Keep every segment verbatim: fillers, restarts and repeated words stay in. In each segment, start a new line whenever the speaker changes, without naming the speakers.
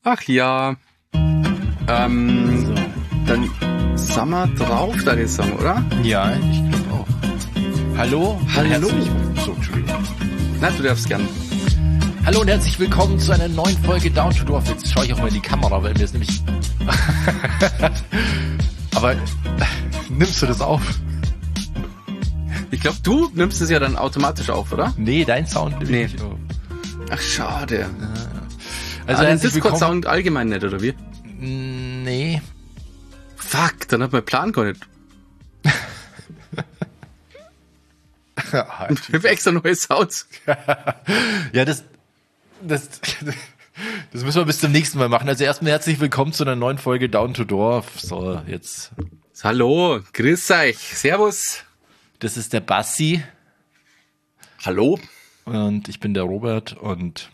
Ach ja. Ähm, so. Dann sind wir drauf, deine Song, oder?
Ja, ich glaube auch. Hallo?
Hallo.
So, Entschuldigung.
Na, du darfst gern.
Hallo und herzlich willkommen zu einer neuen Folge Down to Dorf. Jetzt schaue ich auch mal in die Kamera, weil mir ist nämlich... Aber nimmst du das auf?
Ich glaube, du nimmst es ja dann automatisch auf, oder?
Nee, dein Sound nimmt
nee.
nicht auf.
Ach, schade.
Also
ah, den Discord-Sound allgemein nicht, oder wie?
Nee.
Fuck, dann hat mein Plan gar nicht. Ich habe extra neue Sounds.
Ja, das, das, das müssen wir bis zum nächsten Mal machen. Also erstmal herzlich willkommen zu einer neuen Folge Down to Dorf. So, jetzt.
Hallo, grüß euch, servus.
Das ist der Bassi.
Hallo.
Und ich bin der Robert und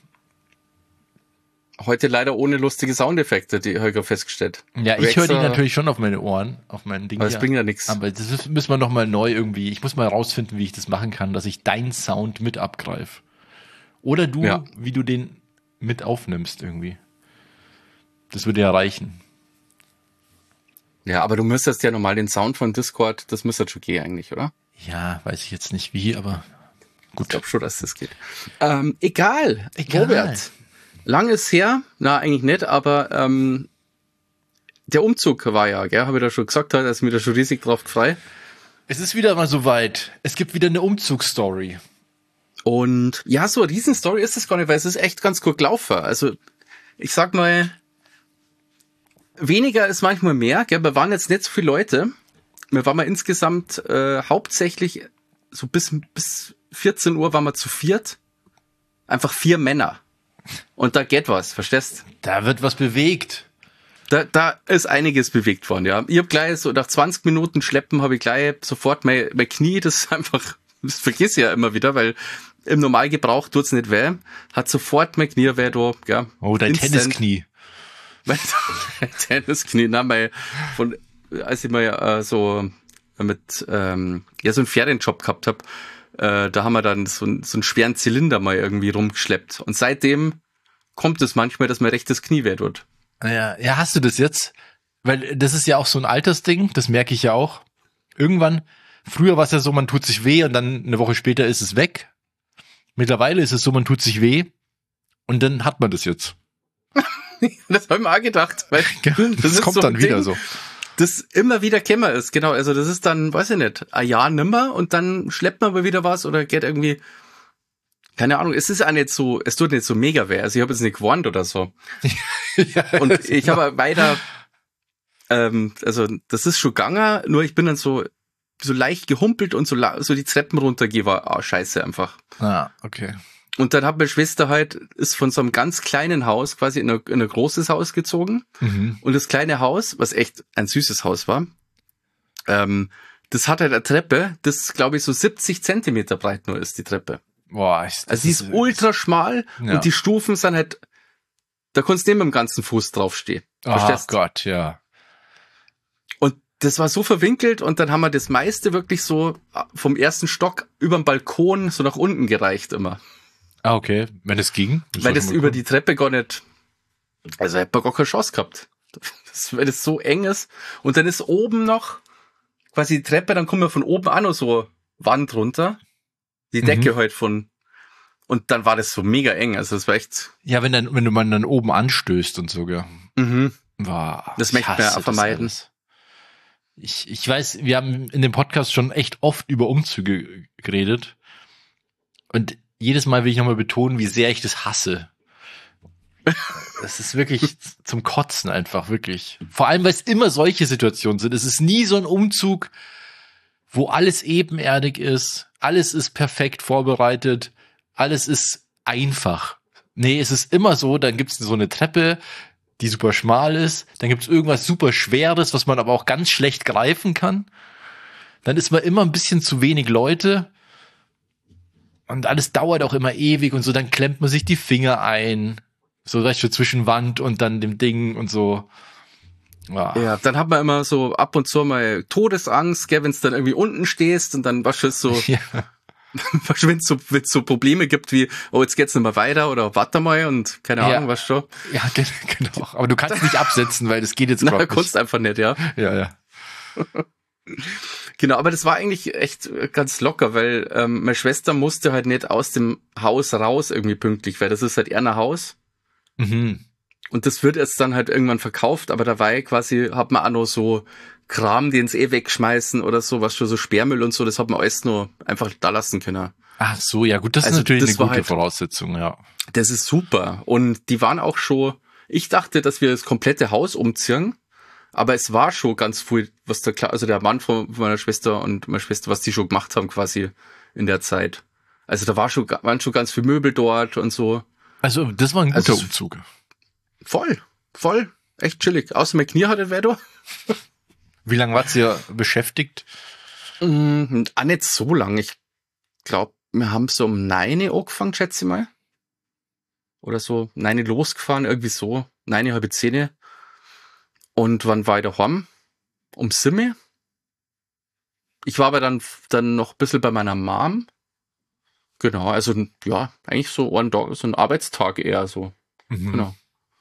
heute leider ohne lustige Soundeffekte, die habe ich gerade festgestellt.
Ja, ich höre die natürlich schon auf meine Ohren, auf meinen Ding.
Aber das bringt ja nichts.
Aber das müssen wir nochmal neu irgendwie, ich muss mal rausfinden, wie ich das machen kann, dass ich deinen Sound mit abgreife. Oder du, ja. Wie du den mit aufnimmst irgendwie. Das würde ja reichen.
Ja, aber du müsstest ja normal den Sound von Discord, das müsste schon gehen eigentlich, oder?
Ja, weiß ich jetzt nicht wie, aber gut.
Ich glaube schon, dass das geht. Ähm, egal, egal. Robert. Lang ist her, na eigentlich nicht, aber ähm, der Umzug war ja, gell, habe ich da schon gesagt, da ist mir da schon riesig drauf gefreut.
Es ist wieder mal soweit. Es gibt wieder eine Umzugsstory.
Und ja, so eine Riesenstory ist es gar nicht, weil es ist echt ganz gut gelaufen. Also ich sag mal, weniger ist manchmal mehr, gell, wir waren jetzt nicht so viele Leute. Wir waren mal insgesamt äh, hauptsächlich so bis bis vierzehn Uhr waren wir zu viert. Einfach vier Männer. Und da geht was, verstehst?
Da wird was bewegt.
Da, da ist einiges bewegt worden, ja. Ich hab gleich so nach zwanzig Minuten Schleppen habe ich gleich sofort mein, mein Knie, das ist einfach, das vergiss ich ja immer wieder, weil im Normalgebrauch tut's nicht weh, hat sofort mein Knie weh, da, ja.
Oh, dein instant. Tennisknie.
Mein Tennisknie, na, mein, von, als ich mal äh, so mit, ähm, ja, so einen Ferienjob gehabt hab, Äh, da haben wir dann so, so einen schweren Zylinder mal irgendwie rumgeschleppt. Und seitdem kommt es manchmal, dass mein rechtes Knie weh tut.
Ja, ja, hast du das jetzt? Weil das ist ja auch so ein Altersding, das merke ich ja auch. Irgendwann, früher war es ja so, man tut sich weh und dann eine Woche später ist es weg. Mittlerweile ist es so, man tut sich weh und dann hat man das jetzt.
Das habe ich mir auch gedacht. Weil
das, das kommt so dann wieder Ding, so.
Das immer wieder kämmer ist, genau. Also das ist dann, weiß ich nicht, ein Jahr nimmer und dann schleppt man aber wieder was oder geht irgendwie, keine Ahnung, es ist auch nicht so, es tut nicht so mega weh. Also ich habe jetzt nicht gewarnt oder so. Ja, und ich habe weiter, ähm, also das ist schon gegangen, nur ich bin dann so so leicht gehumpelt und so so die Treppen runtergehe, war ah, scheiße einfach.
Ah, okay.
Und dann hat meine Schwester halt, ist von so einem ganz kleinen Haus quasi in ein, in ein großes Haus gezogen. Mhm. Und das kleine Haus, was echt ein süßes Haus war, ähm, das hat halt eine Treppe, das glaube ich so siebzig Zentimeter breit nur ist, die Treppe.
Boah, ich,
also die ist, ist ultra schmal ja. Und die Stufen sind halt, da kannst du nicht mit dem ganzen Fuß draufstehen.
Ach Gott, ja.
Und das war so verwinkelt und dann haben wir das meiste wirklich so vom ersten Stock über den Balkon so nach unten gereicht immer.
Ah, okay. Wenn es ging?
Das weil das über die Treppe gar nicht, also hätte man gar keine Chance gehabt. Das, weil das so eng ist. Und dann ist oben noch quasi die Treppe, dann kommen wir von oben an noch so Wand runter. Die Decke mhm. halt von, und dann war das so mega eng. Also das war echt.
Ja, wenn dann, wenn du man dann oben anstößt und so, gell.
Mhm.
War,
das möchte man ja vermeiden.
Ich, ich weiß, wir haben in dem Podcast schon echt oft über Umzüge geredet. Und jedes Mal will ich nochmal betonen, wie sehr ich das hasse. Das ist wirklich zum Kotzen einfach, wirklich. Vor allem, weil es immer solche Situationen sind. Es ist nie so ein Umzug, wo alles ebenerdig ist, alles ist perfekt vorbereitet, alles ist einfach. Nee, es ist immer so, dann gibt's so eine Treppe, die super schmal ist, dann gibt's irgendwas super Schweres, was man aber auch ganz schlecht greifen kann. Dann ist man immer ein bisschen zu wenig Leute. Und alles dauert auch immer ewig und so, dann klemmt man sich die Finger ein. So, weißt du, zwischen Wand und dann dem Ding und so. Ja,
ja dann hat man immer so ab und zu mal Todesangst, gell, wenn du dann irgendwie unten stehst und dann was ist so. Ja. wenn es so, wenn's so Probleme gibt wie, oh, jetzt geht's nicht mehr weiter oder warte mal und keine
Ja.
Ahnung, was schon.
Ja, genau. Aber du kannst nicht absetzen, weil das geht jetzt
Na,
gerade nicht.
kannst einfach nicht, ja.
Ja, ja.
Genau, aber das war eigentlich echt ganz locker, weil ähm, meine Schwester musste halt nicht aus dem Haus raus irgendwie pünktlich, weil das ist halt eher ein Haus.
Mhm.
Und das wird jetzt dann halt irgendwann verkauft, aber dabei quasi hat man auch noch so Kram, den sie eh wegschmeißen oder so, was schon so Sperrmüll und so, das hat man alles nur einfach da lassen können.
Ach so, ja gut, das
Also
ist natürlich
das
eine
war
gute
halt-
Voraussetzung, ja.
Das ist super. Und die waren auch schon, ich dachte, dass wir das komplette Haus umziehen, aber es war schon ganz viel, was der, Kla- also der Mann von meiner Schwester und meiner Schwester, was die schon gemacht haben quasi in der Zeit. Also da war schon, waren schon ganz viel Möbel dort und so.
Also das war ein guter
Also-
Umzug.
Voll, voll, echt chillig. Außer mein Knie hatte wer da.
Wie lange wart ihr beschäftigt?
Mm, auch nicht so lang. Ich glaube, wir haben so um neun angefangen, schätze ich mal. Oder so neun losgefahren, irgendwie so. neun, halb zehn. Und wann war ich daheim? Um sieben. Ich war aber dann, dann noch ein bisschen bei meiner Mom. Genau, also ja, eigentlich so ein, Tag, so ein Arbeitstag eher so.
Mhm.
Genau.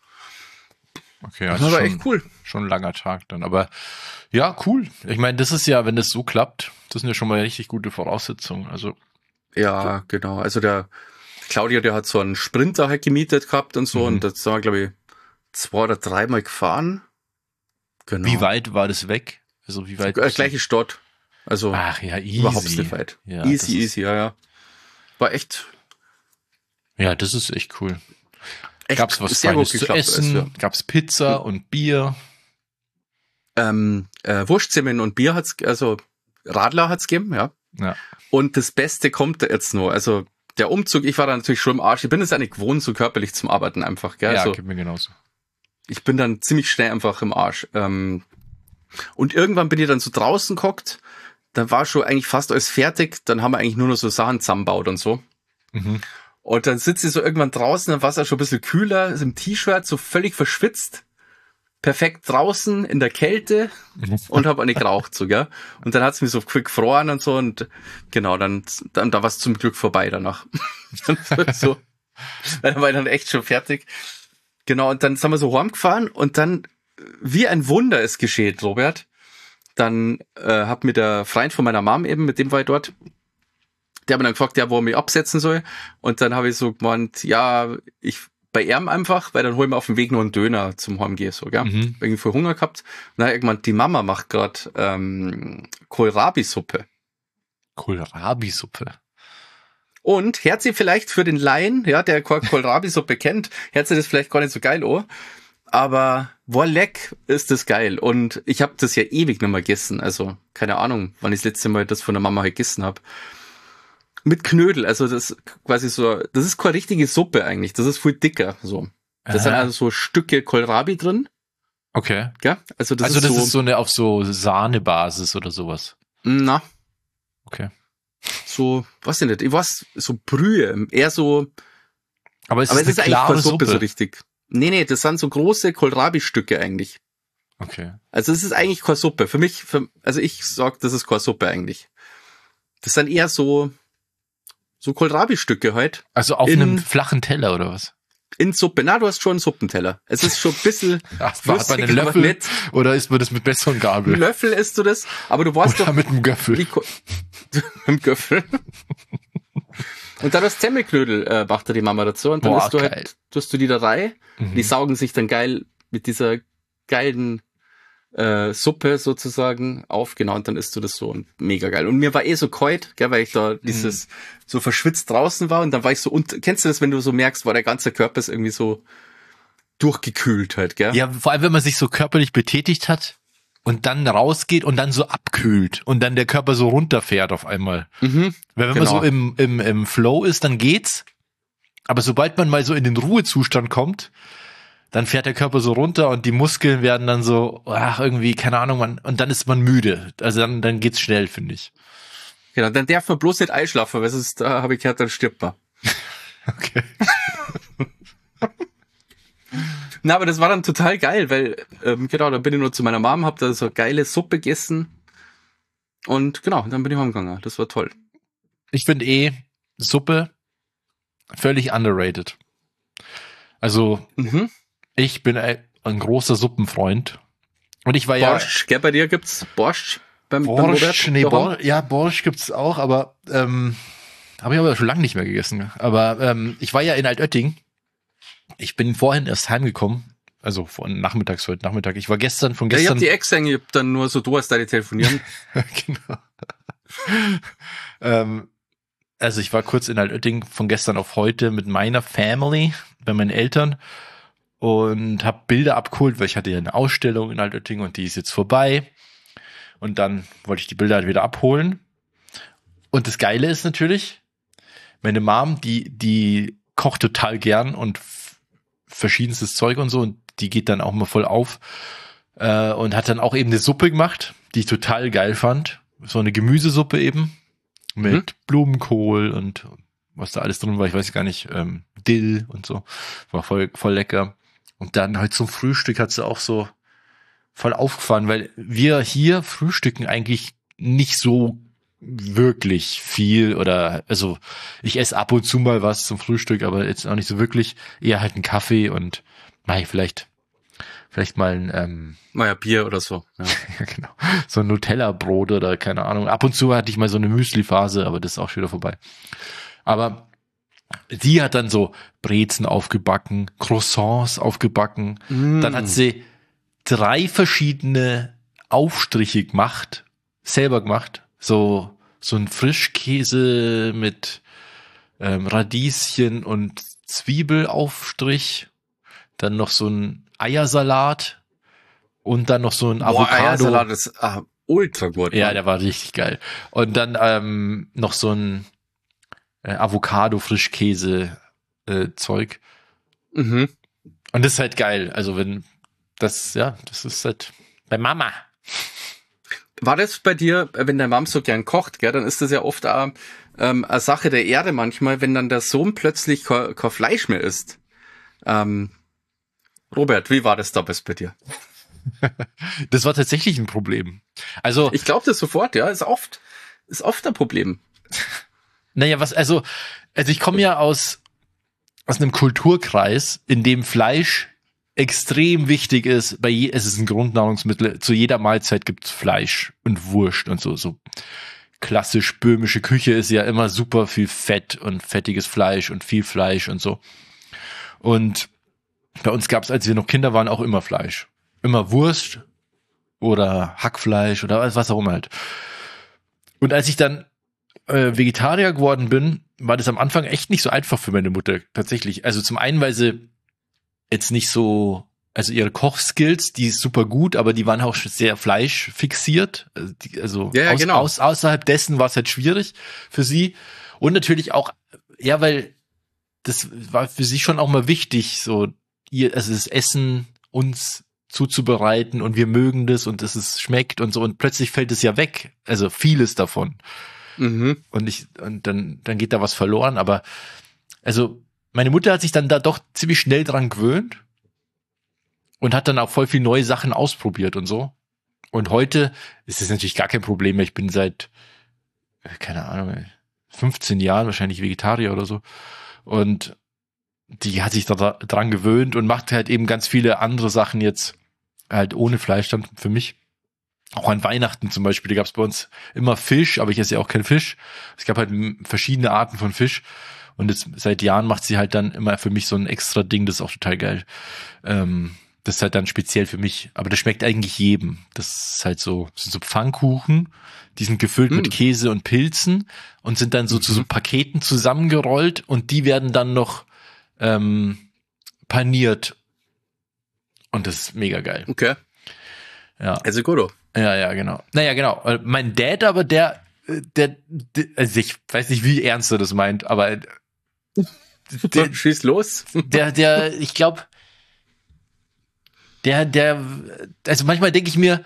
Okay, ja,
Das
das ist
war
schon,
echt cool.
schon ein langer Tag dann. Aber ja, cool. Ich meine, das ist ja, wenn das so klappt, das sind ja schon mal richtig gute Voraussetzungen. Also
Ja, genau. Also der Claudio, der hat so einen Sprinter halt gemietet gehabt und so.
Mhm.
Und das sind wir, glaube ich, zwei oder dreimal gefahren. Genau.
wie weit war das weg? Also wie weit?
Äh,
bist du-
gleiche Stadt. Also
Ach ja, easy.
überhaupt nicht weit.
Ja, das
easy,
ist-
easy, ja, ja. War echt,
Ja, das ist echt cool.
echt
Gab's was
sehr
Feines
gut
zu
geklappt.
essen?
Also,
Gab's Pizza und Bier?
ähm, äh, Wurstzimmeln und Bier hat's, also Radler hat's gegeben, ja.
Ja.
Und das Beste kommt jetzt noch. Also der Umzug, ich war da natürlich schon im Arsch. Ich bin es ja nicht gewohnt, so körperlich zum Arbeiten einfach, gell.
Ja,
Also,
geht mir genauso.
ich bin dann ziemlich schnell einfach im Arsch. Ähm, und irgendwann bin ich dann so draußen gehockt, dann war schon eigentlich fast alles fertig, dann haben wir eigentlich nur noch so Sachen zusammengebaut und so.
Mhm.
Und dann sitze ich so irgendwann draußen, dann war es ja schon ein bisschen kühler, ist im T-Shirt, so völlig verschwitzt, perfekt draußen in der Kälte und habe auch nicht geraucht, so, gell. Und dann hat's mir so quick gefroren und so und genau, dann, dann da war es zum Glück vorbei danach. so, dann war ich dann echt schon fertig. Genau, und dann sind wir so heimgefahren und dann, wie ein Wunder ist geschehen, Robert. Dann äh, hat mir der Freund von meiner Mom eben, mit dem war ich dort, der hat mir dann gefragt, ja, wo er mich absetzen soll. Und dann habe ich so gemeint, ja, ich bei ihm einfach, weil dann holen wir auf dem Weg noch einen Döner zum Heimgehen, so, gell?
Mhm.
Irgendwie voll Hunger gehabt. Und dann hat er gemeint, die Mama macht gerade ähm, Kohlrabi-Suppe.
Kohlrabi-Suppe.
Und hört sie vielleicht für den Laien, ja, der Kohl- Kohlrabi-Suppe kennt, hört sie das vielleicht gar nicht so geil an. Aber Wolleck ist das geil. Und ich habe das ja ewig nicht mehr gegessen. Also keine Ahnung, wann ich das letzte Mal das von der Mama halt gegessen habe. Mit Knödel, also das ist quasi so, das ist keine richtige Suppe eigentlich. Das ist viel dicker, so. Da sind
Aha.
also so Stücke Kohlrabi drin,
Okay.
gell? Also das
also
ist
das
so,
ist so eine auf so Sahnebasis oder sowas.
na,
Okay.
so, weiß ich nicht, ich weiß, so Brühe, eher so,
Aber es
aber
ist
es ist
eine
eigentlich
klare
keine Suppe
Suppe.
so richtig. Nee, nee, das sind so große Kohlrabi-Stücke eigentlich.
Okay.
Also es ist eigentlich keine Suppe. Für mich, für, also ich sag, das ist keine Suppe eigentlich. Das sind eher so, so Kohlrabi-Stücke halt.
Also auf
In-
einem flachen Teller oder was?
In Suppe. Na, du hast schon einen Suppenteller. Es ist schon ein bisschen
Hat man
flüssig,
einen
aber
Löffel
nicht.
oder isst man das mit Messer und
Ein
Gabel?
Löffel isst du das, aber du weißt
Oder
doch,
mit einem
wie
Göffel?
Ko- mit dem Göffel. Und dann das Semmelknödel äh, macht da die Mama dazu. Und dann
Boah,
isst du
geil.
halt, tust du die da rein.
Mhm.
Die saugen sich dann geil mit dieser geilen äh, Suppe sozusagen auf, genau, und dann isst du das so und mega geil. Und mir war eh so kalt, gell, weil ich da dieses so verschwitzt draußen war und dann war ich so unter, kennst du das, wenn du so merkst, war der ganze Körper ist irgendwie so durchgekühlt halt, gell?
Ja, vor allem, wenn man sich so körperlich betätigt hat und dann rausgeht und dann so abkühlt und dann der Körper so runterfährt auf einmal.
Mhm.
Weil wenn
Genau.
man so im, im, im Flow ist, dann geht's. Aber sobald man mal so in den Ruhezustand kommt, dann fährt der Körper so runter und die Muskeln werden dann so, ach, irgendwie, keine Ahnung, man, und dann ist man müde. Also dann, dann geht's schnell, finde ich.
Genau, dann darf man bloß nicht einschlafen, weil sonst, da habe ich gehört, dann stirbt man.
Okay.
Na, aber das war dann total geil, weil, ähm, genau, dann bin ich nur zu meiner Mom, hab da so geile Suppe gegessen und genau, dann bin ich heimgegangen. Das war toll.
ich finde eh Suppe völlig underrated. Also, mhm. ich bin ein, ein großer Suppenfreund. Und ich war
Borscht, ja... Borscht, gell, bei dir gibt's Borscht? Beim,
Borscht, beim nee, Bor ja, Borscht gibt's auch, aber ähm, habe ich aber schon lange nicht mehr gegessen. Aber ähm, ich war ja in Altötting. Ich bin vorhin erst heimgekommen. Also von nachmittags, heute Nachmittag. Ich war gestern, von gestern...
Ja, ich hab die Ex eingeübt, dann nur so du hast deine telefonieren.
Genau. ähm, also ich war kurz in Altötting von gestern auf heute mit meiner Family, bei meinen Eltern und habe Bilder abgeholt, weil ich hatte ja eine Ausstellung in Altötting und die ist jetzt vorbei. Und dann wollte ich die Bilder halt wieder abholen. Und das Geile ist natürlich, meine Mom, die, die kocht total gern und f- verschiedenstes Zeug und so und die geht dann auch mal voll auf äh, und hat dann auch eben eine Suppe gemacht, die ich total geil fand. So eine Gemüsesuppe eben mit mhm. Blumenkohl und was da alles drin war, ich weiß gar nicht, ähm, Dill und so. War voll, voll lecker. Und dann halt zum Frühstück hat sie auch so voll aufgefahren, weil wir hier frühstücken eigentlich nicht so wirklich viel oder, also ich esse ab und zu mal was zum Frühstück, aber jetzt auch nicht so wirklich, eher halt einen Kaffee und mach vielleicht vielleicht mal ein ähm,
mal ja Bier oder so. Ja.
Ja, genau. So ein Nutella-Brot oder keine Ahnung. Ab und zu hatte ich mal so eine Müsli-Phase, aber das ist auch schon wieder vorbei. Aber sie hat dann so Brezen aufgebacken, Croissants aufgebacken. Mm. Dann hat sie drei verschiedene Aufstriche gemacht, selber gemacht. So, so ein Frischkäse mit ähm, Radieschen und Zwiebelaufstrich. Dann noch so ein Eiersalat und dann noch so ein Boah, Avocado.
Eiersalat ist ah, ultra gut.
Ja,
Mann.
Der war richtig geil. Und dann ähm, noch so ein äh, Avocado-Frischkäse-Zeug. Äh, mhm. Und das ist halt geil. Also wenn das, ja, das ist halt bei Mama.
War das bei dir, wenn deine Mom so gern kocht, gell, dann ist das ja oft auch, ähm, eine Sache der Erde manchmal, wenn dann der Sohn plötzlich kein, kein Fleisch mehr isst. Ähm, Robert, wie war das damals bei dir?
Das war tatsächlich ein Problem. Also
ich glaube das sofort, ja, ist oft, ist oft ein Problem.
Naja, was, also, also ich komme ja aus aus einem Kulturkreis, in dem Fleisch extrem wichtig ist. Bei je, es ist ein Grundnahrungsmittel. Zu jeder Mahlzeit gibt's Fleisch und Wurst und so. So klassisch böhmische Küche ist ja immer super viel Fett und fettiges Fleisch und viel Fleisch und so. Und bei uns gab's, als wir noch Kinder waren, auch immer Fleisch. Immer Wurst oder Hackfleisch oder was auch immer halt. Und als ich dann äh, Vegetarier geworden bin, war das am Anfang echt nicht so einfach für meine Mutter, tatsächlich. Also zum einen, weil sie jetzt nicht so, also ihre Kochskills, die ist super gut, aber die waren auch sehr fleischfixiert. Also, die, also
ja, ja,
aus,
genau.
aus, außerhalb dessen war es halt schwierig für sie. Und natürlich auch, ja, weil das war für sie schon auch mal wichtig, so ihr, also das Essen uns zuzubereiten und wir mögen das und dass es schmeckt und so und plötzlich fällt es ja weg, also vieles davon. Mhm. Und ich und dann dann geht da was verloren, aber also meine Mutter hat sich dann da doch ziemlich schnell dran gewöhnt und hat dann auch voll viel neue Sachen ausprobiert und so. Und heute ist es natürlich gar kein Problem mehr. Ich bin seit keine Ahnung fünfzehn Jahren wahrscheinlich Vegetarier oder so und die hat sich da dran gewöhnt und macht halt eben ganz viele andere Sachen jetzt halt ohne Fleisch dann für mich. Auch an Weihnachten zum Beispiel, da gab es bei uns immer Fisch, aber ich esse ja auch keinen Fisch. Es gab halt verschiedene Arten von Fisch und jetzt, seit Jahren macht sie halt dann immer für mich so ein extra Ding, das ist auch total geil. Ähm, das ist halt dann speziell für mich, aber das schmeckt eigentlich jedem. Das ist halt so, das sind so Pfannkuchen, die sind gefüllt mm. mit Käse und Pilzen und sind dann so mhm. zu so Paketen zusammengerollt und die werden dann noch ähm, paniert. Und das ist mega geil.
Okay.
Ja.
Also gut.
Ja, ja, genau. Naja, genau. Mein Dad aber, der, der, der also ich weiß nicht, wie ernst er das meint, aber
der, schieß los.
Der, der, ich glaube, der, der, also manchmal denke ich mir,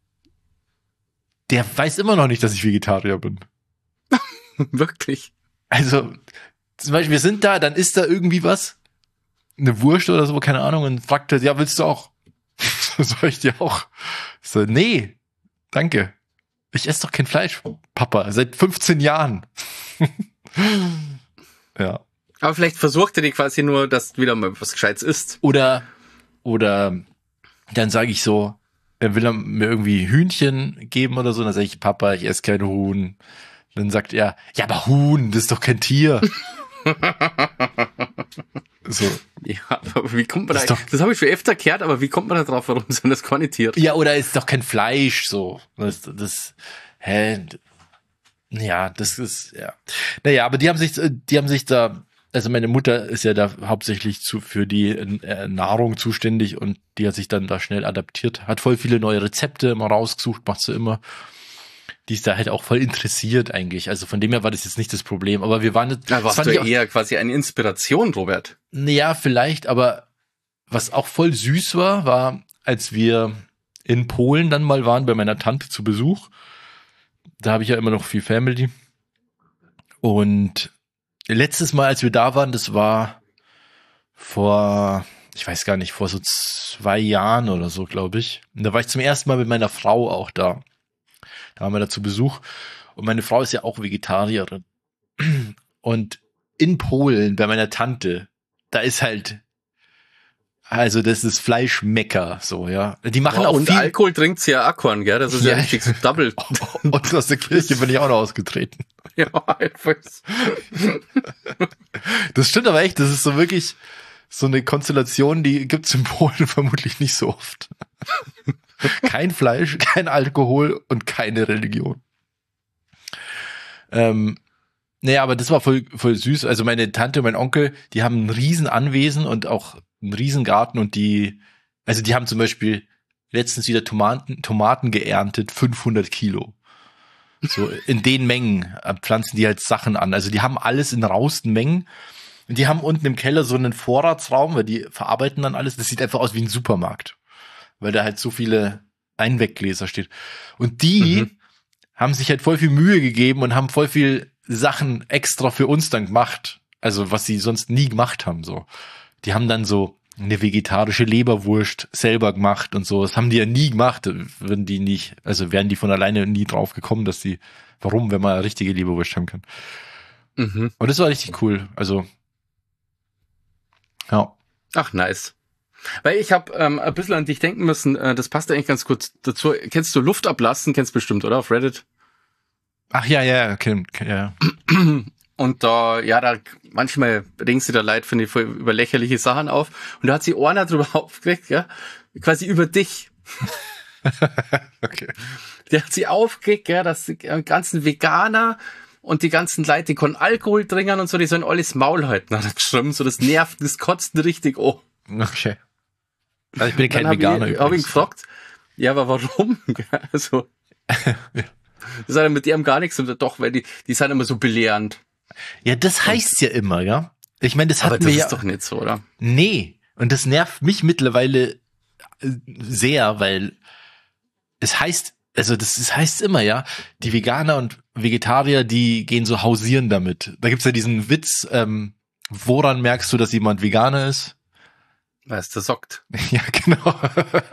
der weiß immer noch nicht, dass ich Vegetarier bin.
Wirklich?
Also, zum Beispiel, wir sind da, dann isst da irgendwie was, eine Wurst oder so, keine Ahnung, und fragt er, ja, willst du auch? Soll ich dir auch? So, nee, danke. Ich esse doch kein Fleisch, Papa, seit fünfzehn Jahren. Ja.
Aber vielleicht versucht er die quasi nur, dass wieder mal was Gescheites isst.
Oder, oder dann sage ich so, er will er mir irgendwie Hühnchen geben oder so, dann sage ich, Papa, ich esse kein Huhn. Dann sagt er, ja, aber Huhn, das ist doch kein Tier. So.
Ja, aber wie kommt man
Das
da?
ist doch-
Das habe ich schon öfter gehört, aber wie kommt man da drauf, warum sind das keine Tiere?
Ja, oder ist doch kein Fleisch, so. Das, das, hä? Ja, das ist, ja. Naja, aber die haben sich, die haben sich da, also meine Mutter ist ja da hauptsächlich zu, für die äh, Nahrung zuständig und die hat sich dann da schnell adaptiert, hat voll viele neue Rezepte immer rausgesucht, macht sie immer. Die ist da halt auch voll interessiert eigentlich. Also von dem her war das jetzt nicht das Problem, aber wir waren jetzt,
Da
das
warst
fand
du
ich auch-
eher quasi eine Inspiration, Robert.
ja, vielleicht, aber was auch voll süß war, war, als wir in Polen dann mal waren bei meiner Tante zu Besuch. Da habe ich ja immer noch viel Family. Und letztes Mal, als wir da waren, das war vor, ich weiß gar nicht, vor so zwei Jahren oder so, glaube ich. Und da war ich zum ersten Mal mit meiner Frau auch da. Da waren wir da zu Besuch. Und meine Frau ist ja auch Vegetarierin. Und in Polen, bei meiner Tante, da ist halt, also das ist Fleischmecker, so, ja. Die machen
Boah,
auch
und
viel.
Alkohol trinkt's ja Akkord, gell? Das ist ja,
Ja.
richtig so double.
Und aus der Kirche bin ich auch noch ausgetreten.
Ja, einfach.
Das stimmt aber echt, das ist so wirklich so eine Konstellation, die gibt's in Polen vermutlich nicht so oft. Kein Fleisch, kein Alkohol und keine Religion. Ähm, naja, aber das war voll, voll süß. Also meine Tante und mein Onkel, die haben ein riesen Anwesen und auch einen riesen Garten und die, also die haben zum Beispiel letztens wieder Tomaten, Tomaten geerntet, fünfhundert Kilo. So in den Mengen äh, pflanzen die halt Sachen an. Also die haben alles in rausten Mengen. Und die haben unten im Keller so einen Vorratsraum, weil die verarbeiten dann alles. Das sieht einfach aus wie ein Supermarkt. Weil da halt so viele Einweggläser steht. Und die
Mhm.
haben sich halt voll viel Mühe gegeben und haben voll viel Sachen extra für uns dann gemacht. Also was sie sonst nie gemacht haben, so. Die haben dann so eine vegetarische Leberwurst selber gemacht und so. Das haben die ja nie gemacht, würden die nicht, also wären die von alleine nie drauf gekommen, dass die, warum, wenn man eine richtige Leberwurst haben kann.
Mhm.
Und das war richtig cool. Also, ja.
Ach, nice. Weil ich habe ähm, ein bisschen an dich denken müssen, äh, das passt eigentlich ganz kurz dazu. Kennst du Luft ablassen? Kennst bestimmt, oder? Auf Reddit.
Ach ja, ja, okay, okay, ja.
Und da, ja, da manchmal regen sie da Leid, finde ich, voll über lächerliche Sachen auf. Und da hat sie einer drüber aufgeregt, ja, quasi über dich.
Okay.
Der hat sie aufgeregt, ja, dass die ganzen Veganer und die ganzen Leute, die können Alkohol trinken und so, die sollen alles Maul halten, hat er geschrieben. So, das nervt, das kotzt ihn richtig an.
Okay. Also ich bin kein
Dann
Veganer
habe ich, hab ich ihn
übrigens.
gefragt, ja, aber warum? Also, das hat ja mit dem gar nichts, und doch, weil die, die sind immer so belehrend.
Ja, das heißt ja immer, ja. Ich meine, das
Aber
hatten
das
wir
ist
ja.
doch nicht so, oder?
Nee, und das nervt mich mittlerweile äh, sehr, weil es heißt, also das, das heißt immer, ja, die Veganer und Vegetarier, die gehen so hausieren damit. Da gibt's ja diesen Witz, ähm, woran merkst du, dass jemand Veganer ist?
Weil es der sockt.
Ja, genau.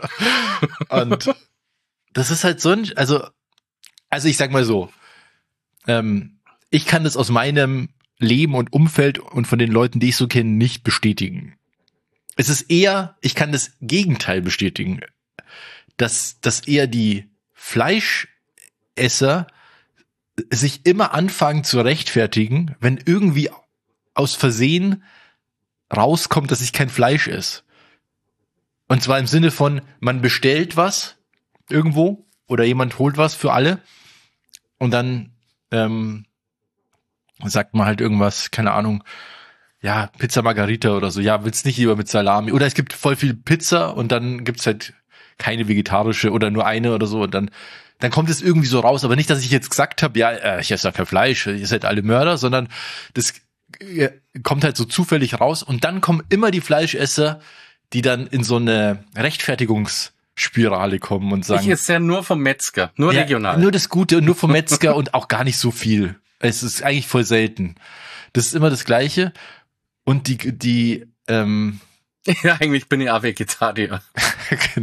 Und das ist halt so ein, also, also ich sag mal so, ähm, ich kann das aus meinem Leben und Umfeld und von den Leuten, die ich so kenne, nicht bestätigen. Es ist eher, ich kann das Gegenteil bestätigen, dass, dass eher die Fleischesser sich immer anfangen zu rechtfertigen, wenn irgendwie aus Versehen rauskommt, dass ich kein Fleisch esse. Und zwar im Sinne von, man bestellt was irgendwo oder jemand holt was für alle und dann ähm, sagt man halt irgendwas, keine Ahnung, ja, Pizza Margarita oder so, ja, willst nicht lieber mit Salami. Oder es gibt voll viel Pizza und dann gibt's halt keine vegetarische oder nur eine oder so und dann dann kommt es irgendwie so raus, aber nicht, dass ich jetzt gesagt habe, ja, äh, ich esse ja kein Fleisch, ihr seid alle Mörder, sondern das äh, kommt halt so zufällig raus und dann kommen immer die Fleischesser, die dann in so eine Rechtfertigungsspirale kommen und sagen,
Ich esse ja nur vom Metzger, nur
ja,
regional.
nur das Gute und nur vom Metzger und auch gar nicht so viel. Es ist eigentlich voll selten. Das ist immer das Gleiche und die, die, ähm,
Ja, eigentlich bin ich auch Vegetarier.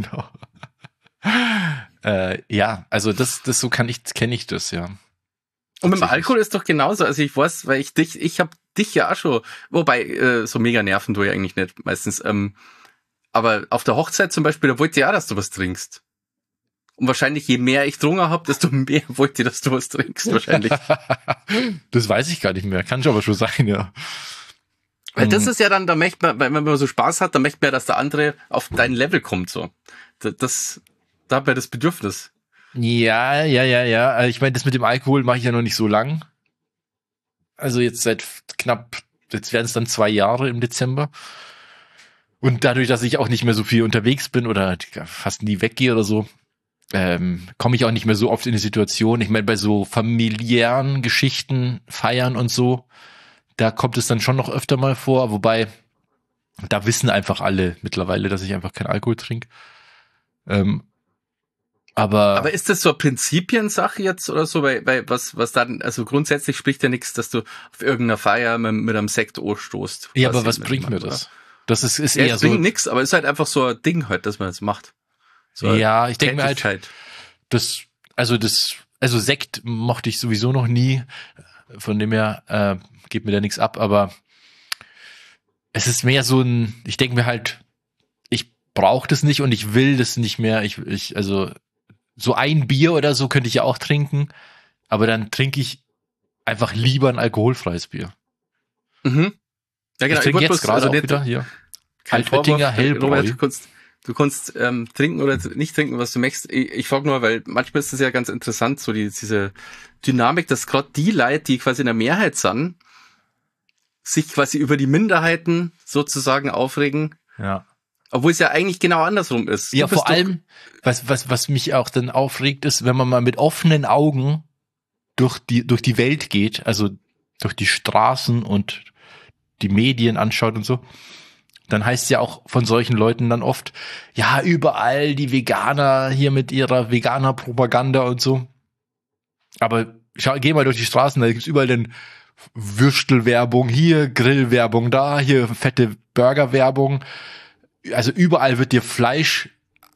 genau. Äh, ja, also das, das so kann ich, kenne ich das, ja.
Und mit dem Alkohol ist doch genauso. Also ich weiß, weil ich dich, ich habe dich ja auch schon, wobei äh, so mega nerven du ja eigentlich nicht meistens. Ähm, aber auf der Hochzeit zum Beispiel, da wollte ich auch, dass du was trinkst. Und wahrscheinlich, je mehr ich getrunken habe, desto mehr wollte ich, dass du was trinkst, wahrscheinlich.
Das weiß ich gar nicht mehr. Kann schon aber schon sein, ja.
Weil das ist ja dann, da möchte man, wenn man so Spaß hat, dann möchte man ja, dass der andere auf dein Level kommt, so. Das, das da hat man das Bedürfnis.
Ja, ja, ja, ja. Also ich meine, das mit dem Alkohol mache ich ja noch nicht so lang. Also jetzt seit knapp, jetzt werden es dann zwei Jahre im Dezember. Und dadurch, dass ich auch nicht mehr so viel unterwegs bin oder fast nie weggehe oder so, ähm, komme ich auch nicht mehr so oft in die Situation. Ich meine, bei so familiären Geschichten, Feiern und so, da kommt es dann schon noch öfter mal vor, wobei da wissen einfach alle mittlerweile, dass ich einfach keinen Alkohol trinke. Ähm, aber
aber ist das so eine Prinzipiensache jetzt oder so, weil, weil was was dann, also grundsätzlich spricht ja nichts, dass du auf irgendeiner Feier mit, mit einem Sekt anstoßt.
Ja, aber was bringt mir das? Das ist, ist eher
ja, es
so.
bringt nichts, aber es ist halt einfach so ein Ding halt, dass man das macht. So
ja, ich denke mir halt, das, also das, also Sekt mochte ich sowieso noch nie, von dem her äh, geht mir da nichts ab, aber es ist mehr so ein, ich denke mir halt, ich brauche das nicht und ich will das nicht mehr, ich, ich, also so ein Bier oder so könnte ich ja auch trinken, aber dann trinke ich einfach lieber ein alkoholfreies Bier.
Mhm. Ja, genau.
Ich trinke jetzt gerade
also
auch wieder hier.
Altöttinger
Hellbräu.
Robert, du kannst, du kannst ähm, trinken oder nicht trinken, was du möchtest. Ich, ich frage nur, weil manchmal ist es ja ganz interessant, so die, diese Dynamik, dass gerade die Leute, die quasi in der Mehrheit sind, sich quasi über die Minderheiten sozusagen aufregen.
Ja.
Obwohl es ja eigentlich genau andersrum ist.
Ja, vor allem, was, was, was mich auch dann aufregt, ist, wenn man mal mit offenen Augen durch die, durch die Welt geht, also durch die Straßen und die Medien anschaut und so, dann heißt ja auch von solchen Leuten dann oft, ja, überall die Veganer hier mit ihrer Veganer-Propaganda und so. Aber schau, geh mal durch die Straßen, da gibt's überall dann Würstelwerbung, hier Grillwerbung, da, hier fette Burgerwerbung. Also überall wird dir Fleisch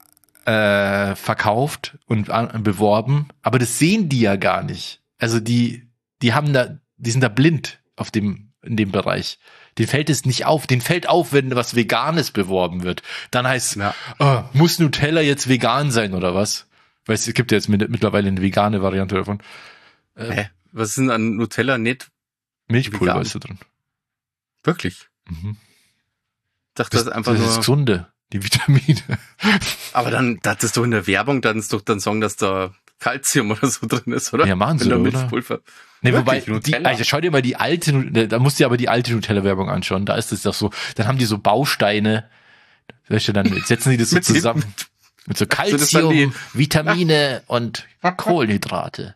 äh, verkauft und an, beworben, aber das sehen die ja gar nicht. Also die, die haben da, die sind da blind auf dem, in dem Bereich. Den fällt es nicht auf. Den fällt auf, wenn was Veganes beworben wird. Dann heißt, ja. oh, muss Nutella jetzt vegan sein oder was? Weißt du, es gibt ja jetzt mit, mittlerweile eine vegane Variante davon.
Äh, Hä? Was ist denn an Nutella nicht?
Milchpulver
vegan?
Ist da drin.
Wirklich?
Mhm.
Ich dachte, das, das ist einfach
das
nur...
Das ist Gesunde, die Vitamine.
Aber dann, das ist doch in der Werbung, dann ist doch dann sagen, dass da Calcium oder so drin ist, oder?
Ja, machen sie doch, Milchpulver. Nee, wobei, die, also schau dir mal die alte, da musst du dir aber die alte Nutella-Werbung anschauen, da ist es doch so, dann haben die so Bausteine, weißt du, dann setzen die das so mit zusammen, mit, mit so Calcium, also Vitamine und Kohlenhydrate.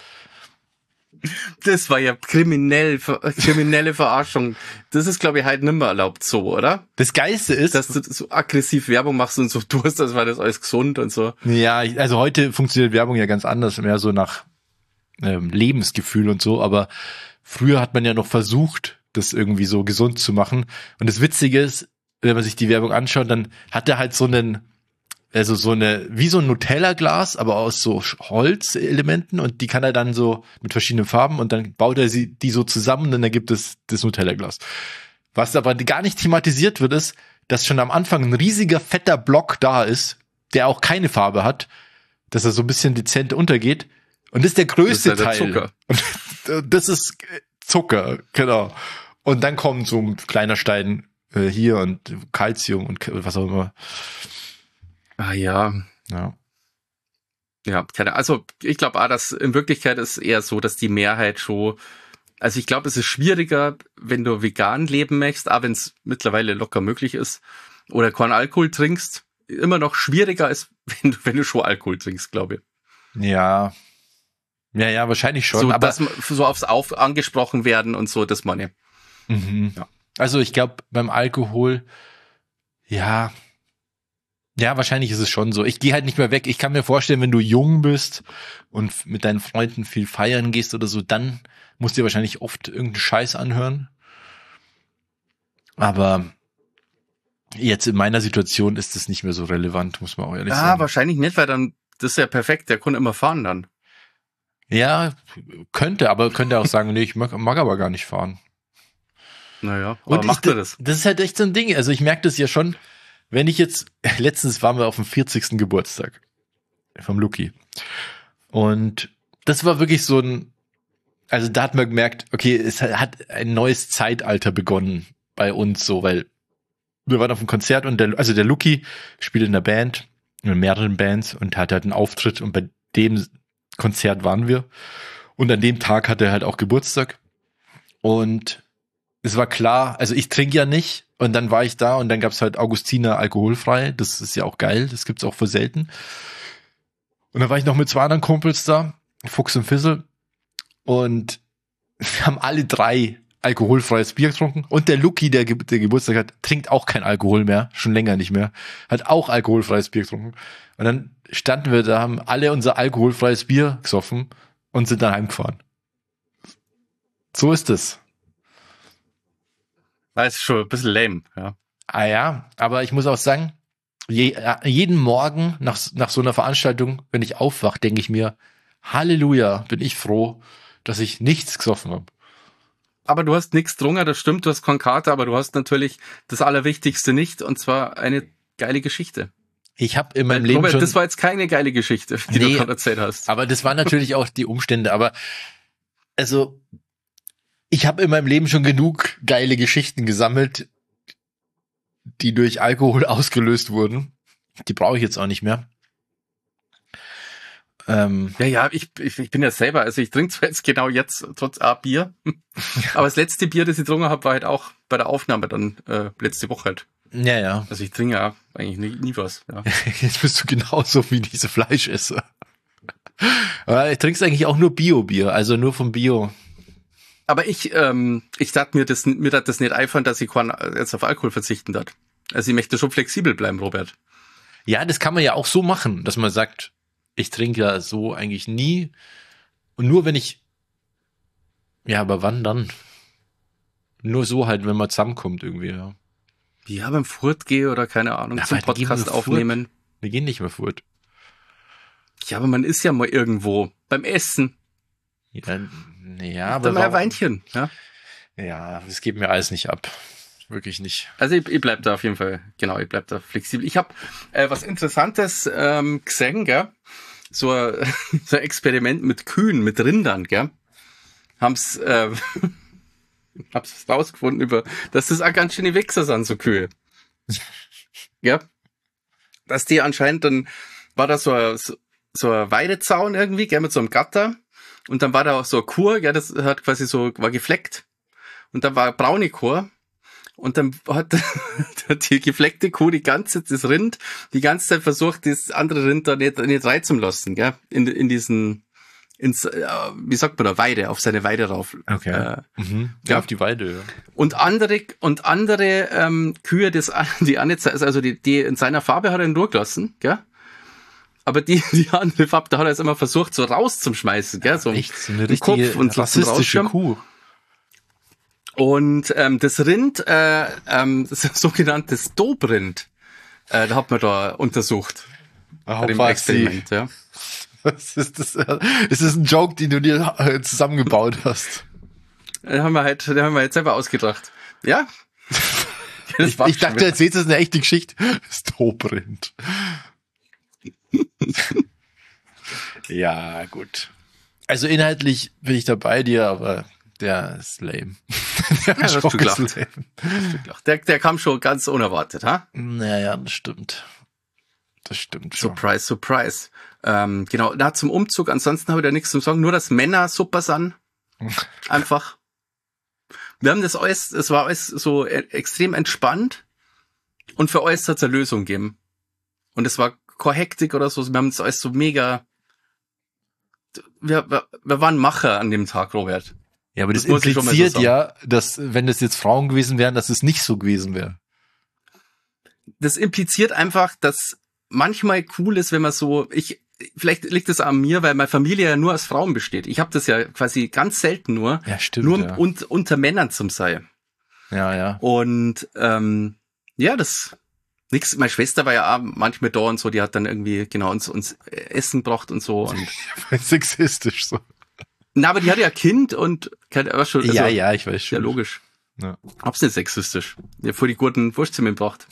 Das war ja kriminell, kriminelle Verarschung. Das ist, glaube ich, halt nicht mehr erlaubt so, oder?
Das Geilste ist,
dass du so aggressiv Werbung machst und so tust, das war das alles gesund und so.
Ja, also heute funktioniert Werbung ja ganz anders, mehr so nach ähm, Lebensgefühl und so, aber früher hat man ja noch versucht, das irgendwie so gesund zu machen. Und das Witzige ist, wenn man sich die Werbung anschaut, dann hat er halt so einen, also so eine, wie so ein Nutella-Glas, aber aus so Holzelementen und die kann er dann so mit verschiedenen Farben und dann baut er sie die so zusammen und dann ergibt es das Nutella-Glas. Was aber gar nicht thematisiert wird, ist, dass schon am Anfang ein riesiger, fetter Block da ist, der auch keine Farbe hat, dass er so ein bisschen dezent untergeht und das ist der größte
das ist ja der
Teil.
Zucker.
Und das ist Zucker, genau. Und dann kommt so ein kleiner Stein äh, hier und Calcium und was auch immer.
Ah ja.
Ja.
Ja, keine Ahnung. Also ich glaube auch, dass in Wirklichkeit ist eher so, dass die Mehrheit schon, also ich glaube, es ist schwieriger, wenn du vegan leben möchtest, auch wenn es mittlerweile locker möglich ist, oder keinen Alkohol trinkst, immer noch schwieriger ist, wenn du, wenn du schon Alkohol trinkst, glaube ich.
Ja. Ja, ja, wahrscheinlich schon.
So,
aber
dass man so aufs Auf angesprochen werden und so, das meine ich.
Mhm. Ja. Also ich glaube, beim Alkohol, ja, ja, wahrscheinlich ist es schon so. Ich gehe halt nicht mehr weg. Ich kann mir vorstellen, wenn du jung bist und mit deinen Freunden viel feiern gehst oder so, dann musst du dir wahrscheinlich oft irgendeinen Scheiß anhören. Aber jetzt in meiner Situation ist das nicht mehr so relevant, muss man auch ehrlich
ja,
sagen.
Ja, wahrscheinlich nicht, weil dann, das ist ja perfekt, der kann immer fahren dann.
Ja, könnte, aber könnte auch sagen, nee, ich mag, mag aber gar nicht fahren.
Naja, aber
Und
macht
ich,
er das?
Das ist halt echt so ein Ding. Also ich merke das ja schon, wenn ich jetzt, letztens waren wir auf dem vierzigsten Geburtstag vom Luki. Und das war wirklich so ein, also da hat man gemerkt, okay, es hat ein neues Zeitalter begonnen bei uns so, weil wir waren auf einem Konzert und der, also der Luki spielt in einer Band, in mehreren Bands und hat halt einen Auftritt und bei dem Konzert waren wir. Und an dem Tag hatte er halt auch Geburtstag. Und es war klar, also ich trinke ja nicht. Und dann war ich da und dann gab's halt Augustiner alkoholfrei. Das ist ja auch geil. Das gibt's auch für selten. Und dann war ich noch mit zwei anderen Kumpels da, Fuchs und Fissel. Und wir haben alle drei alkoholfreies Bier getrunken. Und der Luki, der, Ge- der Geburtstag hat, trinkt auch kein Alkohol mehr. Schon länger nicht mehr. Hat auch alkoholfreies Bier getrunken. Und dann standen wir da, haben alle unser alkoholfreies Bier gesoffen und sind dann heimgefahren. So ist es.
Das ist schon ein bisschen lame, ja.
Ah ja, aber ich muss auch sagen, je, äh, jeden Morgen nach, nach so einer Veranstaltung, wenn ich aufwache, denke ich mir, Halleluja, bin ich froh, dass ich nichts gesoffen habe.
Aber du hast nichts drungen, das stimmt, du hast keinen Kater, aber du hast natürlich das Allerwichtigste nicht, und zwar eine geile Geschichte.
Ich habe in meinem Leben
Robert,
schon...
das war jetzt keine geile Geschichte, die
Nee,
du gerade erzählt hast.
Aber das waren natürlich auch die Umstände, aber also ich habe in meinem Leben schon genug geile Geschichten gesammelt, die durch Alkohol ausgelöst wurden. Die brauche ich jetzt auch nicht mehr. Ähm,
Ja, ja, ich, ich, ich bin ja selber, also ich trinke zwar jetzt genau jetzt trotz A Bier, aber das letzte Bier, das ich getrunken habe, war halt auch bei der Aufnahme dann äh, letzte Woche halt.
ja, ja.
Also ich trinke ja eigentlich nie, nie was. Ja.
Jetzt bist du genauso wie diese Fleischesser. Aber ich trinkst eigentlich auch nur Bio-Bier, also nur vom Bio.
Aber ich, ähm, ich dachte mir, das, mir hat das nicht einfallen, dass ich kein, jetzt auf Alkohol verzichten darf. Also ich möchte schon flexibel bleiben, Robert.
Ja, das kann man ja auch so machen, dass man sagt, ich trinke ja so eigentlich nie. Und nur wenn ich, ja, aber wann dann? Nur so halt, wenn man zusammenkommt irgendwie, ja.
Ja, beim Furt gehe oder keine Ahnung,
Ja,
zum
aber gehen wir
Podcast
Furt?
aufnehmen.
Wir gehen nicht mehr fort.
Ja, aber man ist ja mal irgendwo beim Essen.
Ja, ja,
Aber
aber
mal ein
warum-
Weinchen. Ja?
Ja, das geht mir alles nicht ab. Wirklich nicht.
Also ich, ich bleib da auf jeden Fall, genau, ich bleib da flexibel. Ich habe äh, was Interessantes ähm, gesehen, gell? So, ein- so ein Experiment mit Kühen, mit Rindern, gell? Haben's, äh, hab's rausgefunden über, dass das auch ganz schöne Wichser sind, so Kühe. Ja? Dass die anscheinend, dann war da so ein, so, so ein Weidezaun irgendwie, gell, mit so einem Gatter. Und dann war da auch so eine Kur, gell, das hat quasi so, war gefleckt. Und dann war eine braune Kur. Und dann hat, hat die gefleckte Kuh die ganze Zeit, das Rind, die ganze Zeit versucht, das andere Rind da nicht, nicht reizen lassen, gell, in, in diesen, ins, äh, wie sagt man da, Weide, auf seine Weide rauf.
Okay.
Äh,
Mhm. Ja,
ja.
auf die Weide, ja.
und andere, und andere, ähm, Kühe, das, die auch nicht, also die, die in seiner Farbe hat er ihn durchgelassen, gell. Aber die, die andere Farbe, da hat er jetzt immer versucht, so rauszuschmeißen, gell, so
Echt, so eine
im
richtige
Kopf und so zum
rassistische
Rausschirmen.
Kuh.
Und ähm, das Rind, äh, ähm, das sogenannte Dobrind, äh, da hat man da untersucht.
Oh,
Bei dem Experiment, ja.
Was ist das? Ist das ein Joke, den du dir äh, zusammengebaut hast?
Den haben wir halt, den haben wir jetzt selber ausgedacht. Ja. Das
Ich,
war's
ich
schon
dachte,
wieder.
erzählst du eine echte Geschichte. Stobrind. Ja, gut. Also inhaltlich bin ich da bei dir, aber der ist lame. Der
Ja, hast du
Joke ist
gelacht.
lame.
Der, der kam schon ganz unerwartet, ha?
Naja, das stimmt. Das stimmt schon.
Surprise, surprise. Ähm, genau, na, zum Umzug, ansonsten habe ich da nichts zu sagen, nur dass Männer super sind. Einfach. Wir haben das alles, es war alles so e- extrem entspannt und für alles hat es eine Lösung gegeben. Und es war keine Hektik oder so, wir haben das alles so mega, wir, wir, wir waren Macher an dem Tag, Robert.
Ja, aber das,
Das muss ich schon mal so
impliziert
sagen.
ja, dass, wenn das jetzt Frauen gewesen wären, dass es nicht so gewesen wäre.
Das impliziert einfach, dass manchmal cool ist, wenn man so, ich, vielleicht liegt es an mir, weil meine Familie ja nur aus Frauen besteht. Ich habe das ja quasi ganz selten nur,
Ja, stimmt.
nur
ja.
un, unter Männern zum Sein.
ja, ja.
Und ähm, ja, das nix. Meine Schwester war ja auch manchmal da und so, die hat dann irgendwie genau uns uns Essen gebracht und so. Und
Sexistisch so.
Na, aber die hatte ja Kind und keine, was schon. Also,
ja, ja, ich weiß schon.
Ja, logisch.
Ja.
Hab's nicht sexistisch. Ja, vor die guten Wurstzimmer gebracht.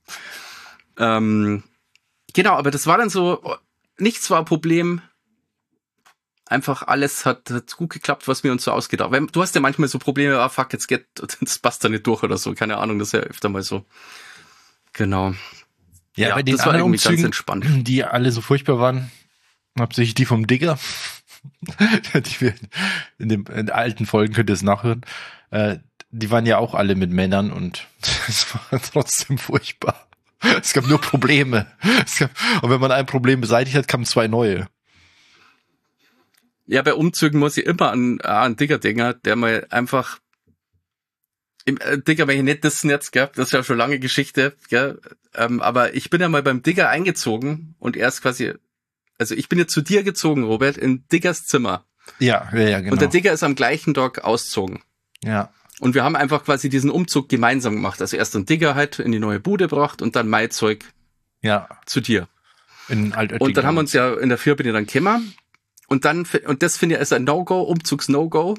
ähm, genau, aber das war dann so, nichts war ein Problem. Einfach alles hat, hat gut geklappt, was wir uns so ausgedacht haben. Du hast ja manchmal so Probleme, ah fuck, jetzt geht, das passt da nicht durch oder so. Keine Ahnung, das ist ja öfter mal so. Genau.
Ja,
Ja,
bei den
das war
anderen
irgendwie ganz
Umzügen,
entspannt.
die alle so furchtbar waren, hauptsächlich die vom Digger, die wir in den, in den alten Folgen könnt ihr es nachhören, äh, die waren ja auch alle mit Männern und es war trotzdem furchtbar. Es gab nur Probleme. Es gab, und wenn man ein Problem beseitigt hat, kamen zwei neue.
Ja, bei Umzügen muss ich immer an, an Digger-Dinger, der mal einfach im äh, Digger, wenn ich nicht das Netz gell, das ist ja schon lange Geschichte, gell, ähm, aber ich bin ja mal beim Digger eingezogen und erst quasi, also ich bin jetzt zu dir gezogen, Robert, in Diggers Zimmer.
Ja, ja, ja, genau.
Und der Digger ist am gleichen Tag ausgezogen.
Ja.
Und wir haben einfach quasi diesen Umzug gemeinsam gemacht. Also erst den Digger halt in die neue Bude gebracht und dann mein Zeug
Ja.
zu dir.
In Altötting.
Und dann haben wir uns ja in der Vierbinde dann gekümmert. Und dann, und das finde ich ist ein No-Go, Umzugs-No-Go.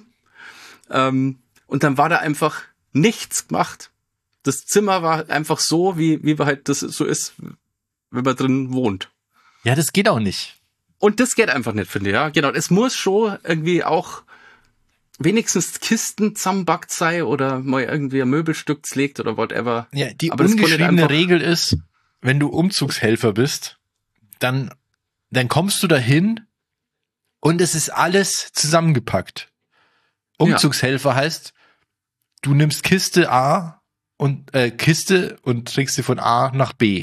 Ähm, und dann war da einfach nichts gemacht. Das Zimmer war einfach so, wie, wie halt das so ist, wenn man drin wohnt.
Ja, das geht auch nicht.
Und das geht einfach nicht, finde ich, ja. Genau. Es muss schon irgendwie auch wenigstens Kisten zusammenbackt sein oder mal irgendwie ein Möbelstück zlegt oder whatever.
Ja, die
Aber das konnte
ungeschriebene
einfach-
Regel ist, wenn du Umzugshelfer bist, dann, dann kommst du dahin und es ist alles zusammengepackt. Umzugshelfer heißt, du nimmst Kiste A und äh, Kiste und trägst sie von A nach B.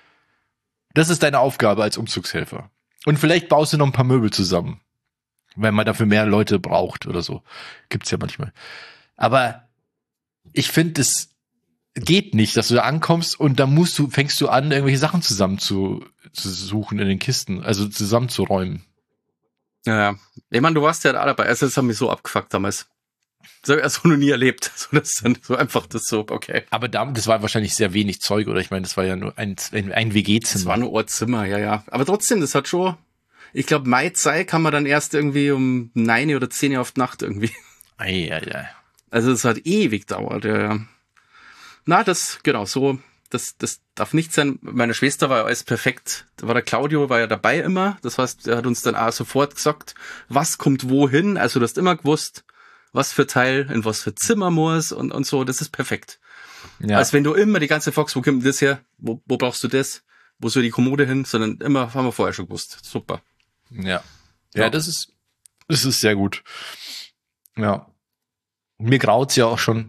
Das ist deine Aufgabe als Umzugshelfer. Und vielleicht baust du noch ein paar Möbel zusammen, wenn man dafür mehr Leute braucht oder so. Gibt's ja manchmal. Aber ich finde, es geht nicht, dass du da ankommst und dann musst du, fängst du an, irgendwelche Sachen zusammen zu, zu suchen in den Kisten, also zusammenzuräumen.
Ja, ja. Ich meine, du warst ja da dabei. Also das hat mich so abgefuckt damals. Das habe ich erst so noch nie erlebt. So, das ist dann so einfach das so, okay.
Aber da, das war wahrscheinlich sehr wenig Zeug, oder? Ich meine, das war ja nur ein, ein, ein W
Das
G-Zimmer.
war nur Ortszimmer, ja, ja. Aber trotzdem, das hat schon, ich glaube, Mai Zeit kann man dann erst irgendwie um neun oder zehn Uhr auf die Nacht irgendwie.
Ei, ei, ei.
Also das hat ewig dauert, ja, ja. Na, das, genau, so, das, das darf nicht sein. Meine Schwester war ja alles perfekt. Da war der Claudio, war ja dabei immer. Das heißt, er hat uns dann auch sofort gesagt, was kommt wohin. Also du hast immer gewusst, was für Teil, in was für Zimmer muss und, und so. Das ist perfekt.
Ja.
Als wenn du immer die ganze Fox, wo kommt denn das her? Wo, wo brauchst du das? Wo soll die Kommode hin? Sondern immer, haben wir vorher schon gewusst. Super.
Ja.
Ja.
Ja, das ist, das ist sehr gut. Ja. Mir graut's ja auch schon,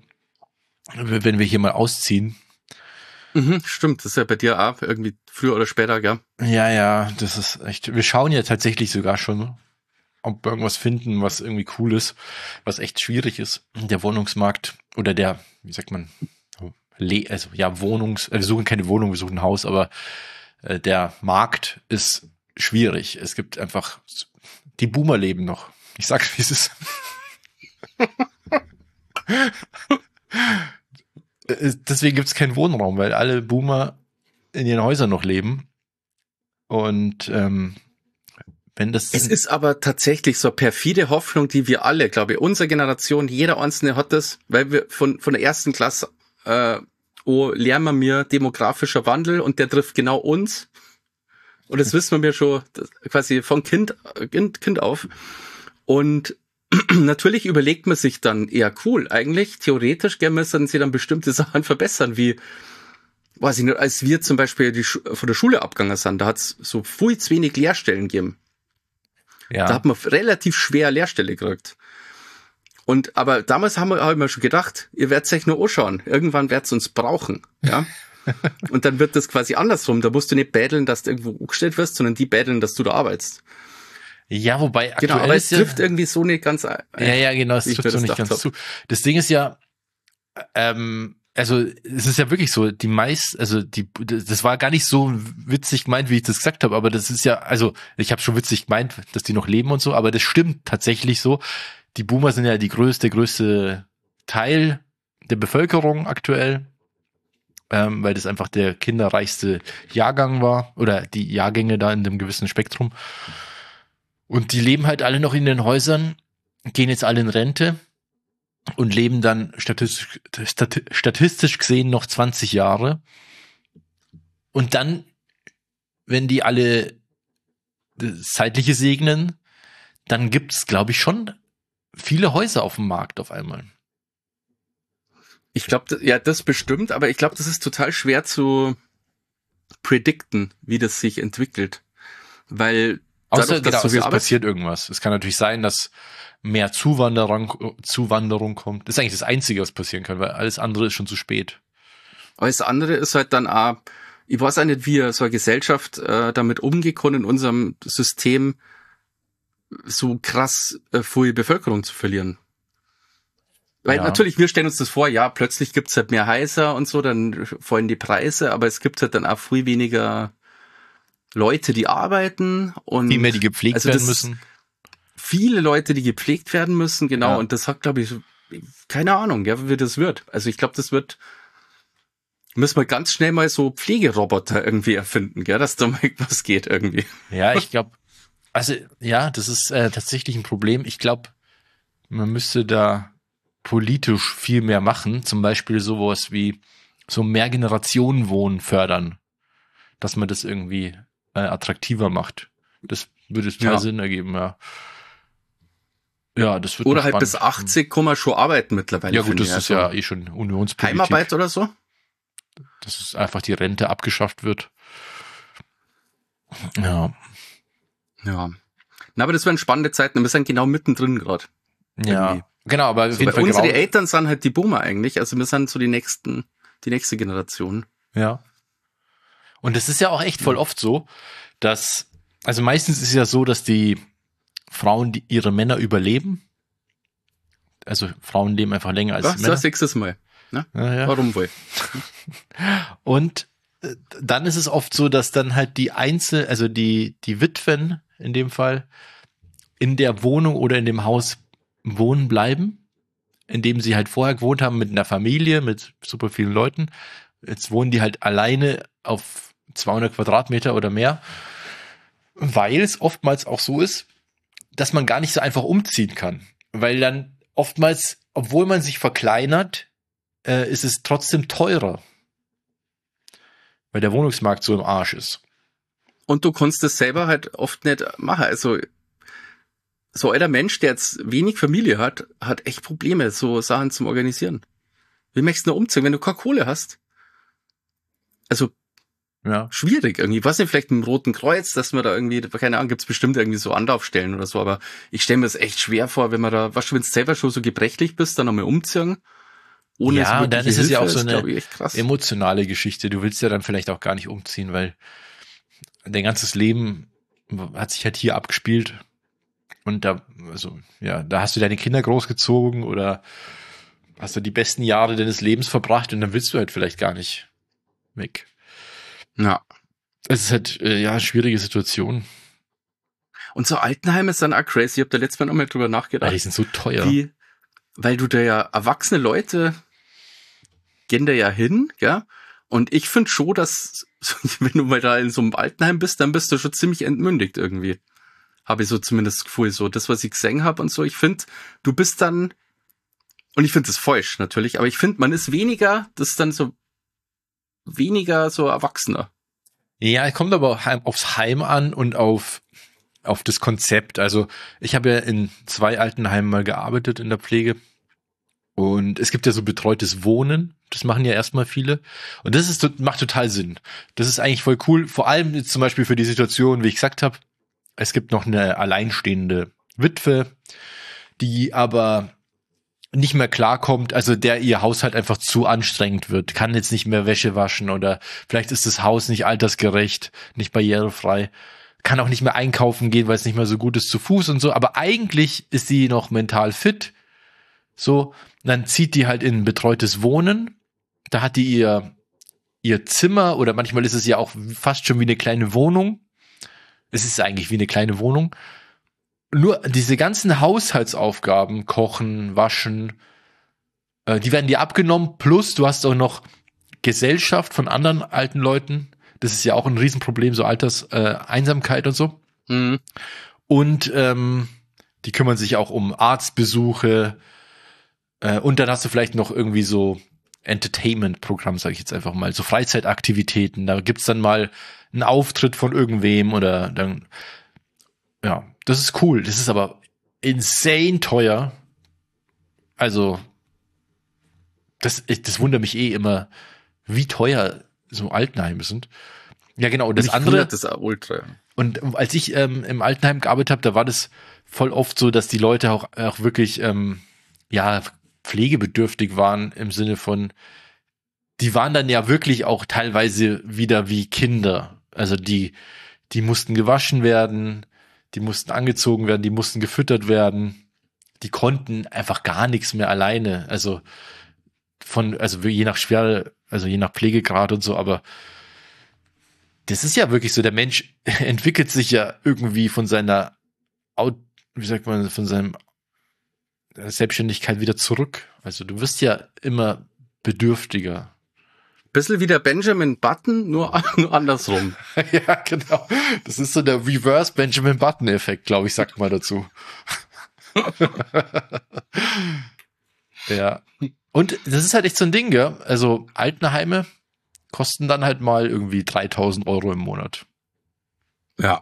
wenn wir hier mal ausziehen.
Mhm, stimmt, das ist ja bei dir auch irgendwie früher oder später, gell?
Ja, ja, das ist echt, wir schauen ja tatsächlich sogar schon, ob wir irgendwas finden, was irgendwie cool ist, was echt schwierig ist. Der Wohnungsmarkt oder der, wie sagt man, Le also ja, Wohnungs, wir suchen keine Wohnung, wir suchen ein Haus, aber äh, der Markt ist schwierig. Es gibt einfach, die Boomer leben noch. Ich sag's, wie es ist. Deswegen gibt's keinen Wohnraum, weil alle Boomer in ihren Häusern noch leben. Und ähm, wenn das
Es ist aber tatsächlich so eine perfide Hoffnung, die wir alle, glaube ich, unsere Generation, jeder Einzelne hat das, weil wir von von der ersten Klasse äh, oh, lernen wir demografischer Wandel und der trifft genau uns. Und das wissen wir schon das, quasi von Kind, kind, kind auf. Und natürlich überlegt man sich dann eher cool, eigentlich, theoretisch gern müssen sie dann bestimmte Sachen verbessern, wie, weiß ich nicht, als wir zum Beispiel die Schu- von der Schule abgegangen sind, da hat es so viel zu wenig Lehrstellen gegeben.
ja.
Da hat man relativ schwer Lehrstelle gekriegt. Und, aber damals haben wir, hab ich mir schon gedacht, ihr werdet euch nur anschauen. Irgendwann werdet ihr uns brauchen, ja. Und dann wird das quasi andersrum. Da musst du nicht bädeln, dass du irgendwo angestellt wirst, sondern die bädeln, dass du da arbeitest.
Ja, wobei aktuell
Genau, aber es
ist ja,
trifft irgendwie so nicht ganz ein.
ja, ja, genau, es
wie ich
trifft
mir
so
das
nicht
gedacht
ganz
hab.
zu. Das Ding ist ja, ähm, also es ist ja wirklich so, die meist, also die, das war gar nicht so witzig gemeint, wie ich das gesagt habe, aber das ist ja, also ich habe schon witzig gemeint, dass die noch leben und so, aber das stimmt tatsächlich so. Die Boomer sind ja die größte, größte Teil der Bevölkerung aktuell, ähm, weil das einfach der kinderreichste Jahrgang war oder die Jahrgänge da in dem gewissen Spektrum. Und die leben halt alle noch in den Häusern, gehen jetzt alle in Rente und leben dann statistisch, statistisch gesehen noch zwanzig Jahre. Und dann, wenn die alle das Zeitliche segnen, dann gibt's, glaube ich, schon viele Häuser auf dem Markt auf einmal.
Ich glaube, ja, das bestimmt, aber ich glaube, das ist total schwer zu predikten, wie das sich entwickelt. Weil
Außer,
dadurch,
genau,
dass so
es
viel
passiert irgendwas. Es kann natürlich sein, dass mehr Zuwanderung, Zuwanderung kommt. Das ist eigentlich das Einzige, was passieren kann, weil alles andere ist schon zu spät.
Aber das andere ist halt dann auch, ich weiß auch nicht, wie so eine Gesellschaft äh, damit umgekommen in unserem System, so krass äh, viel Bevölkerung zu verlieren. Weil
Ja.
natürlich, wir stellen uns das vor, ja, plötzlich gibt's halt mehr Häuser und so, dann fallen die Preise, aber es gibt halt dann auch viel weniger Leute, die arbeiten und
Viel mehr, die gepflegt
also
werden
das-
müssen.
viele Leute, die gepflegt werden müssen, genau,
Ja.
und das hat, glaube ich, so- keine Ahnung, ja, wie das wird. Also ich glaube, das wird, müssen wir ganz schnell mal so Pflegeroboter irgendwie erfinden, gell, dass da mal was geht irgendwie.
Ja, ich glaube, also ja, das ist äh, tatsächlich ein Problem. Ich glaube, man müsste da politisch viel mehr machen. Zum Beispiel sowas wie so Mehrgenerationenwohnen fördern, dass man das irgendwie äh, attraktiver macht. Das würde total
Ja.
Sinn ergeben, ja. Ja, das wird
Oder
noch
halt bis
spannend.
achtzig kann man schon arbeiten mittlerweile.
Ja gut,
finde
das
ich.
ist
Also
ja eh schon Unionspolitik.
Heimarbeit oder so?
Dass es einfach die Rente abgeschafft wird. Ja,
Ja. Na, aber das wären spannende Zeiten. Wir sind genau mittendrin gerade.
ja.
Irgendwie.
Genau, aber auf
So,
jeden
weil
Fall
unsere
grau-
Eltern sind halt die Boomer eigentlich. Also wir sind so die nächsten, die nächste Generation.
Ja. Und es ist ja auch echt voll oft so, dass, also meistens ist es ja so, dass die Frauen die ihre Männer überleben. Also Frauen leben einfach länger als
Was?
Männer.
Das sechstes Mal.
Ja, ja.
Warum wohl?
Und äh, dann ist es oft so, dass dann halt die Einzel, also die, die Witwen in dem Fall in der Wohnung oder in dem Haus wohnen bleiben, in dem sie halt vorher gewohnt haben mit einer Familie, mit super vielen Leuten. Jetzt wohnen die halt alleine auf zweihundert Quadratmeter oder mehr, weil es oftmals auch so ist, dass man gar nicht so einfach umziehen kann. Weil dann oftmals, obwohl man sich verkleinert, äh, ist es trotzdem teurer. Weil der Wohnungsmarkt so im Arsch ist.
Und du kannst das selber halt oft nicht machen. Also so ein alter Mensch, der jetzt wenig Familie hat, hat echt Probleme, so Sachen zum Organisieren. Wie möchtest du nur umziehen, wenn du keine Kohle hast? Also
Ja.
schwierig irgendwie. Ich weiß nicht, vielleicht mit dem Roten Kreuz, dass man da irgendwie, keine Ahnung, gibt's bestimmt irgendwie so Anlaufstellen oder so, aber ich stelle mir das echt schwer vor, wenn man da, weißt du, wenn du selber schon so gebrechlich bist, dann nochmal umziehen. Ohne
Ja,
so
und dann
wirkliche
ist es ja
Hilfe,
auch so eine
glaub ich, echt krass.
emotionale Geschichte. Du willst ja dann vielleicht auch gar nicht umziehen, weil dein ganzes Leben hat sich halt hier abgespielt. Und da, also, ja, da hast du deine Kinder großgezogen oder hast du die besten Jahre deines Lebens verbracht und dann willst du halt vielleicht gar nicht weg.
Ja.
Es ist halt, äh, ja, eine schwierige Situation.
Und so Altenheime ist dann auch crazy. Ich hab da letztes Mal noch mal drüber
Weil
nachgedacht.
die sind so teuer.
Wie, weil du da ja erwachsene Leute gehen da ja hin, gell? Und ich finde schon, dass, wenn du mal da in so einem Altenheim bist, dann bist du schon ziemlich entmündigt irgendwie. Habe ich so zumindest das Gefühl, so das, was ich gesehen habe und so. Ich finde, du bist dann, und ich finde das falsch natürlich, aber ich finde, man ist weniger, das ist dann so weniger so Erwachsener.
Ja, es kommt aber auch heim- aufs Heim an und auf, auf das Konzept. Also ich habe ja in zwei Altenheimen mal gearbeitet in der Pflege und es gibt ja so betreutes Wohnen. Das machen ja erstmal viele und das ist to- macht total Sinn. Das ist eigentlich voll cool. Vor allem jetzt zum Beispiel für die Situation, wie ich gesagt habe, es gibt noch eine alleinstehende Witwe, die aber nicht mehr klarkommt, also der ihr Haushalt einfach zu anstrengend wird, kann jetzt nicht mehr Wäsche waschen oder vielleicht ist das Haus nicht altersgerecht, nicht barrierefrei, kann auch nicht mehr einkaufen gehen, weil es nicht mehr so gut ist zu Fuß und so, aber eigentlich ist sie noch mental fit, so, dann zieht die halt in betreutes Wohnen, da hat die ihr, ihr Zimmer oder manchmal ist es ja auch fast schon wie eine kleine Wohnung, es ist eigentlich wie eine kleine Wohnung. Nur diese ganzen Haushaltsaufgaben, kochen, waschen, äh, die werden dir abgenommen. Plus du hast auch noch Gesellschaft von anderen alten Leuten. Das ist ja auch ein Riesenproblem, so Alters, äh, Einsamkeit und so.
Mhm.
Und ähm, Die kümmern sich auch um Arztbesuche. Äh, und dann hast du vielleicht noch irgendwie so Entertainment-Programm, sage ich jetzt einfach mal, so Freizeitaktivitäten. Da gibt's dann mal einen Auftritt von irgendwem oder dann, ja, das ist cool. Das ist aber insane teuer. Also, das, das wundert mich eh immer, wie teuer so Altenheime sind. Ja, genau. Und das andere.
Das ist ultra.
Und als ich ähm, im Altenheim gearbeitet habe, da war das voll oft so, dass die Leute auch, auch wirklich, ähm, ja, pflegebedürftig waren im Sinne von, die waren dann ja wirklich auch teilweise wieder wie Kinder. Also die, die mussten gewaschen werden, die mussten angezogen werden, die mussten gefüttert werden. Die konnten einfach gar nichts mehr alleine. Also von, also je nach Schwer, also je nach Pflegegrad und so, aber das ist ja wirklich so, der Mensch entwickelt sich ja irgendwie von seiner, wie sagt man, von seinem Selbstständigkeit wieder zurück. Also du wirst ja immer bedürftiger.
Bisschen wie der Benjamin Button, nur, nur andersrum.
Ja, genau. Das ist so der Reverse Benjamin Button Effekt, glaube ich, sagt man dazu. Ja. Und das ist halt echt so ein Ding, gell? Also Altenheime kosten dann halt mal irgendwie dreitausend Euro im Monat.
Ja.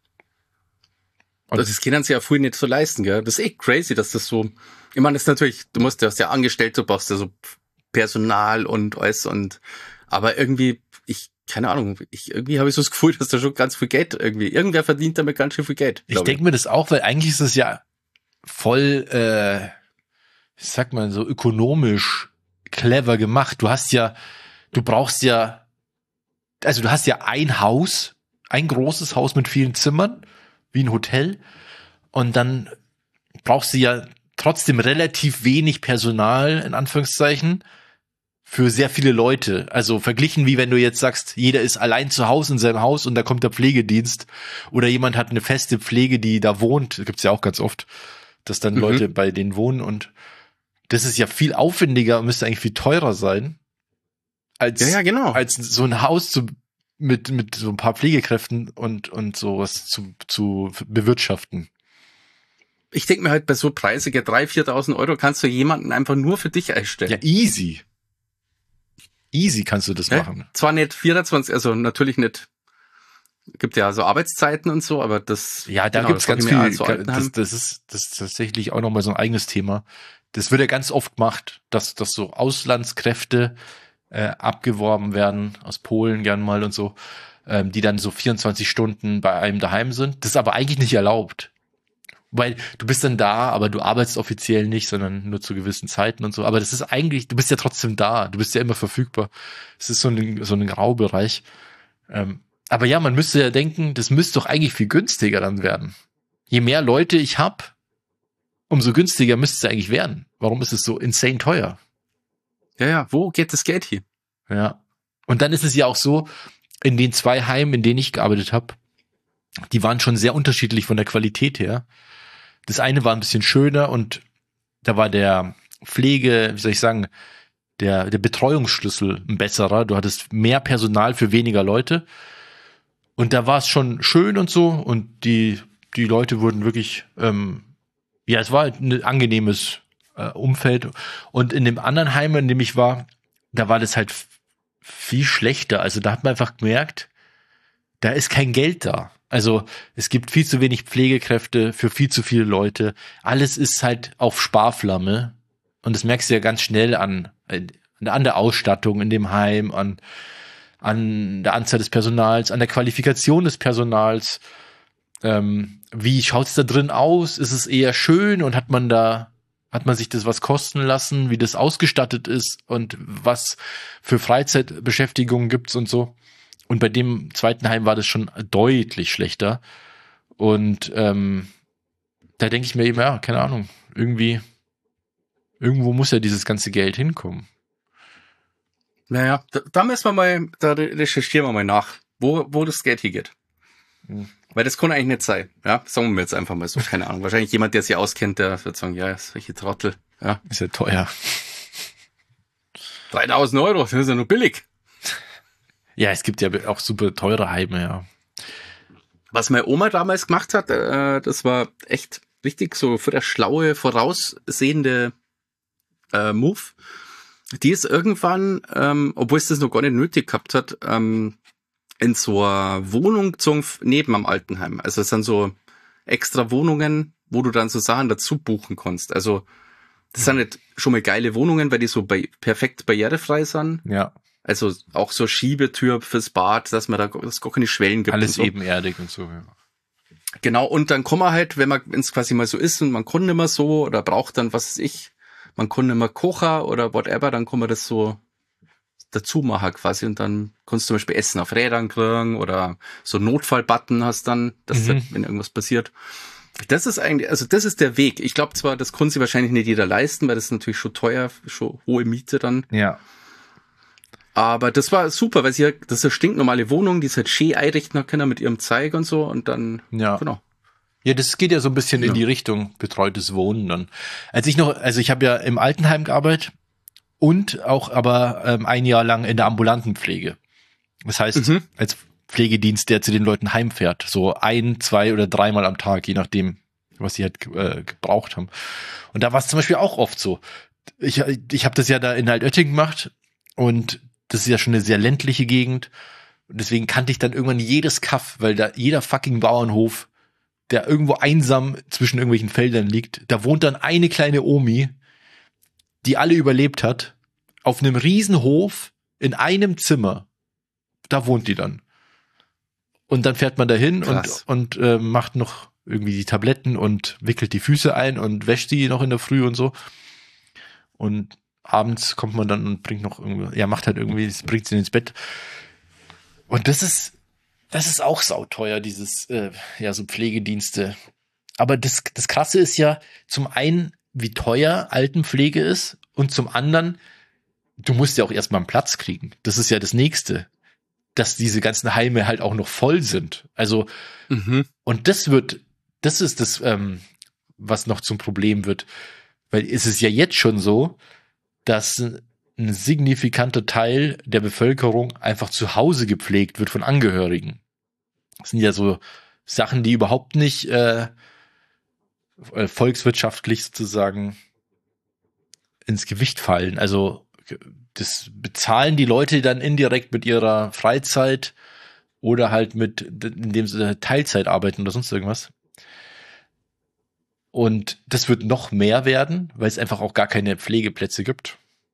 Und das können sie ja früher nicht so leisten, gell? Das ist echt crazy, dass das so, ich meine, das ist natürlich, du musst, du hast ja angestellt, du brauchst ja so Personal und alles und, aber irgendwie, ich, keine Ahnung, ich, irgendwie habe ich so das Gefühl, dass da schon ganz viel Geld irgendwie, irgendwer verdient damit ganz schön viel Geld.
Ich denke mir das auch, weil eigentlich ist es ja voll, äh, ich sag mal, so ökonomisch clever gemacht. Du hast ja, du brauchst ja, also du hast ja ein Haus, ein großes Haus mit vielen Zimmern, wie ein Hotel, und dann brauchst du ja trotzdem relativ wenig Personal, in Anführungszeichen, für sehr viele Leute. Also verglichen, wie wenn du jetzt sagst, jeder ist allein zu Hause in seinem Haus und da kommt der Pflegedienst oder jemand hat eine feste Pflege, die da wohnt. Das gibt's ja auch ganz oft, dass dann mhm. Leute bei denen wohnen, und das ist ja viel aufwendiger und müsste eigentlich viel teurer sein, als,
ja, ja, genau.
als so ein Haus zu, mit, mit so ein paar Pflegekräften und, und sowas zu, zu bewirtschaften.
Ich denke mir halt, bei so preisiger dreitausend, viertausend Euro kannst du jemanden einfach nur für dich einstellen.
Ja, easy. Easy kannst du das ja, machen.
Zwar nicht vierundzwanzig, also natürlich nicht, gibt ja so Arbeitszeiten und so, aber das...
Ja, da
genau,
gibt's ganz viel,
also
das, das ist, das ist tatsächlich auch nochmal so ein eigenes Thema. Das wird ja ganz oft gemacht, dass, dass so Auslandskräfte äh, abgeworben werden, aus Polen gern mal und so, ähm, die dann so vierundzwanzig Stunden bei einem daheim sind. Das ist aber eigentlich nicht erlaubt. Weil du bist dann da, aber du arbeitest offiziell nicht, sondern nur zu gewissen Zeiten und so. Aber das ist eigentlich, du bist ja trotzdem da. Du bist ja immer verfügbar. Es ist so ein, so ein Graubereich. Ähm, aber ja, man müsste ja denken, das müsste doch eigentlich viel günstiger dann werden. Je mehr Leute ich hab, umso günstiger müsste es eigentlich werden. Warum ist es so insane teuer?
Ja, ja, wo geht das Geld hier?
Ja. Und dann ist es ja auch so, in den zwei Heimen, in denen ich gearbeitet habe, die waren schon sehr unterschiedlich von der Qualität her. Das eine war ein bisschen schöner und da war der Pflege, wie soll ich sagen, der, der Betreuungsschlüssel ein besserer. Du hattest mehr Personal für weniger Leute. Und da war es schon schön und so. Und die, die Leute wurden wirklich, ähm, ja, es war halt ein angenehmes äh, Umfeld. Und in dem anderen Heim, in dem ich war, da war das halt f- viel schlechter. Also da hat man einfach gemerkt, da ist kein Geld da. Also es gibt viel zu wenig Pflegekräfte für viel zu viele Leute. Alles ist halt auf Sparflamme. Und das merkst du ja ganz schnell an, an der Ausstattung in dem Heim, an, an der Anzahl des Personals, an der Qualifikation des Personals. Ähm, wie schaut's da drin aus? Ist es eher schön und hat man da, hat man sich das was kosten lassen, wie das ausgestattet ist und was für Freizeitbeschäftigungen gibt's und so. Und bei dem zweiten Heim war das schon deutlich schlechter. Und ähm, da denke ich mir eben, ja, keine Ahnung, irgendwie, irgendwo muss ja dieses ganze Geld hinkommen.
Naja, da, da müssen wir mal, da recherchieren wir mal nach, wo, wo das Geld hier geht. Hm. Weil das kann eigentlich nicht sein. Ja, sagen wir jetzt einfach mal so, keine Ahnung. Wahrscheinlich jemand, der sich auskennt, der wird sagen, ja, solche Trottel. Ja.
Ist ja teuer.
dreitausend Euro, das ist ja nur billig.
Ja, es gibt ja auch super teure Heime, ja.
Was meine Oma damals gemacht hat, äh, das war echt richtig so für der schlaue, voraussehende äh, Move. Die ist irgendwann, ähm, obwohl es das noch gar nicht nötig gehabt hat, ähm, in so einer Wohnung gezogen neben am Altenheim. Also es sind so extra Wohnungen, wo du dann so Sachen dazu buchen kannst. Also das sind nicht schon mal geile Wohnungen, weil die so bei, perfekt barrierefrei sind.
Ja.
Also auch so Schiebetür fürs Bad, dass man da dass es gar keine Schwellen gibt.
Alles
und so.
ebenerdig und so, ja.
Genau, und dann kann man halt, wenn man es quasi mal so ist und man kann nicht mehr so oder braucht dann, was weiß ich, man kann nicht mehr kochen oder whatever, dann kann man das so dazu machen quasi und dann kannst du zum Beispiel Essen auf Rädern kriegen oder so Notfallbutton hast dann, dass
Mhm.
halt, wenn irgendwas passiert. Das ist eigentlich, also das ist der Weg. Ich glaube zwar, das kann sich wahrscheinlich nicht jeder leisten, weil das ist natürlich schon teuer, schon hohe Miete dann.
Ja.
Aber das war super, weil sie ja, das ist eine stinknormale Wohnung, die ist halt schön einrichten können mit ihrem Zeig und so und dann,
Ja.
genau.
Ja, das geht ja so ein bisschen
Ja.
in die Richtung betreutes Wohnen dann. Als ich noch, also ich habe ja im Altenheim gearbeitet und auch aber ähm, ein Jahr lang in der ambulanten Pflege. Das heißt,
Mhm.
als Pflegedienst, der zu den Leuten heimfährt, so ein, zwei oder dreimal am Tag, je nachdem, was sie halt äh, gebraucht haben. Und da war es zum Beispiel auch oft so. Ich, ich habe das ja da in Altötting gemacht und das ist ja schon eine sehr ländliche Gegend. Und deswegen kannte ich dann irgendwann jedes Kaff, weil da jeder fucking Bauernhof, der irgendwo einsam zwischen irgendwelchen Feldern liegt, da wohnt dann eine kleine Omi, die alle überlebt hat, auf einem Riesenhof in einem Zimmer. Da wohnt die dann. Und dann fährt man dahin und,
Krass.
und äh, macht noch irgendwie die Tabletten und wickelt die Füße ein und wäscht die noch in der Früh und so. Und abends kommt man dann und bringt noch irgendwie, ja, macht halt irgendwie, bringt sie ins Bett. Und das ist, das ist auch sauteuer, dieses, äh, ja, so Pflegedienste. Aber das, das Krasse ist ja zum einen, wie teuer Altenpflege ist und zum anderen, du musst ja auch erstmal einen Platz kriegen. Das ist ja das Nächste, dass diese ganzen Heime halt auch noch voll sind. Also,
Mhm.
und das wird, das ist das, ähm, was noch zum Problem wird. Weil es ist ja jetzt schon so, dass ein signifikanter Teil der Bevölkerung einfach zu Hause gepflegt wird von Angehörigen. Das sind ja so Sachen, die überhaupt nicht äh, volkswirtschaftlich sozusagen ins Gewicht fallen. Also das bezahlen die Leute dann indirekt mit ihrer Freizeit oder halt mit, indem sie Teilzeit arbeiten oder sonst irgendwas. Und das wird noch mehr werden, weil es einfach auch gar keine Pflegeplätze gibt.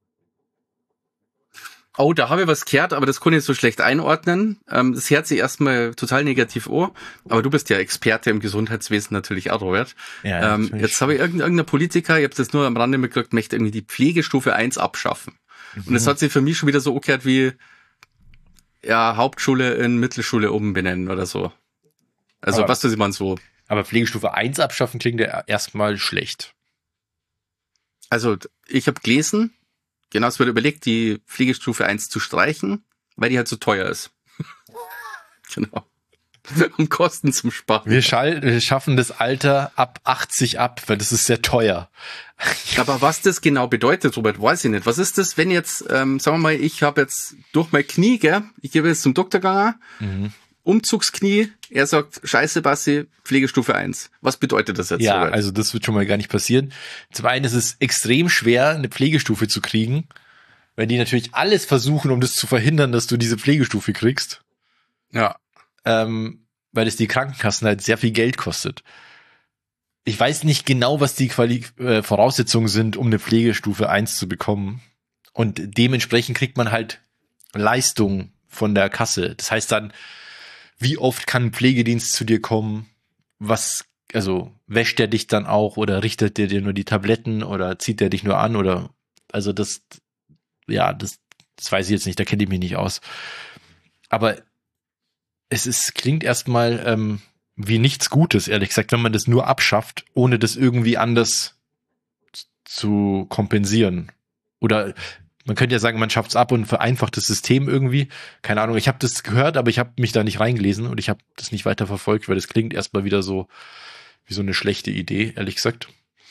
Oh, da habe ich was gehört, aber das kann ich so schlecht einordnen. Ähm, das hört sich erstmal total negativ an, aber du bist ja Experte im Gesundheitswesen natürlich auch, Robert.
Ja,
ähm, jetzt habe ich irgendein, irgendein Politiker, ich habe das nur am Rande mitgekriegt, möchte irgendwie die Pflegestufe eins abschaffen. Mhm. Und das hat sich für mich schon wieder so umgekehrt wie ja Hauptschule in Mittelschule umbenennen oder so. Also
aber,
was das man so.
Aber Pflegestufe eins abschaffen klingt ja erstmal schlecht.
Also ich habe gelesen, genau, es wird überlegt, die Pflegestufe eins zu streichen, weil die halt so teuer ist. Genau. Um Kosten zum Sparen.
Wir, schall, wir schaffen das Alter ab achtzig ab, weil das ist sehr teuer.
Aber was das genau bedeutet, Robert, weiß ich nicht. Was ist das, wenn jetzt, ähm, sagen wir mal, ich habe jetzt durch mein Knie, gell, ich gebe jetzt zum Doktor gegangen, mhm. Umzugsknie, er sagt, scheiße, Bassi, Pflegestufe eins. Was bedeutet das jetzt?
Ja,
Robert?
Also das wird schon mal gar nicht passieren. Zum einen ist es extrem schwer, eine Pflegestufe zu kriegen, weil die natürlich alles versuchen, um das zu verhindern, dass du diese Pflegestufe kriegst.
Ja.
Ähm, weil es die Krankenkassen halt sehr viel Geld kostet. Ich weiß nicht genau, was die Quali- äh, Voraussetzungen sind, um eine Pflegestufe eins zu bekommen. Und dementsprechend kriegt man halt Leistung von der Kasse. Das heißt dann, wie oft kann ein Pflegedienst zu dir kommen? Was, also wäscht der dich dann auch oder richtet der dir nur die Tabletten oder zieht der dich nur an oder, also das, ja, das, das weiß ich jetzt nicht, da kenne ich mich nicht aus. Aber es ist, klingt erstmal ähm, wie nichts Gutes, ehrlich gesagt, wenn man das nur abschafft, ohne das irgendwie anders zu kompensieren. Oder man könnte ja sagen, man schafft es ab und vereinfacht das System irgendwie. Keine Ahnung, ich habe das gehört, aber ich habe mich da nicht reingelesen und ich habe das nicht weiter verfolgt, weil das klingt erstmal wieder so wie so eine schlechte Idee, ehrlich gesagt.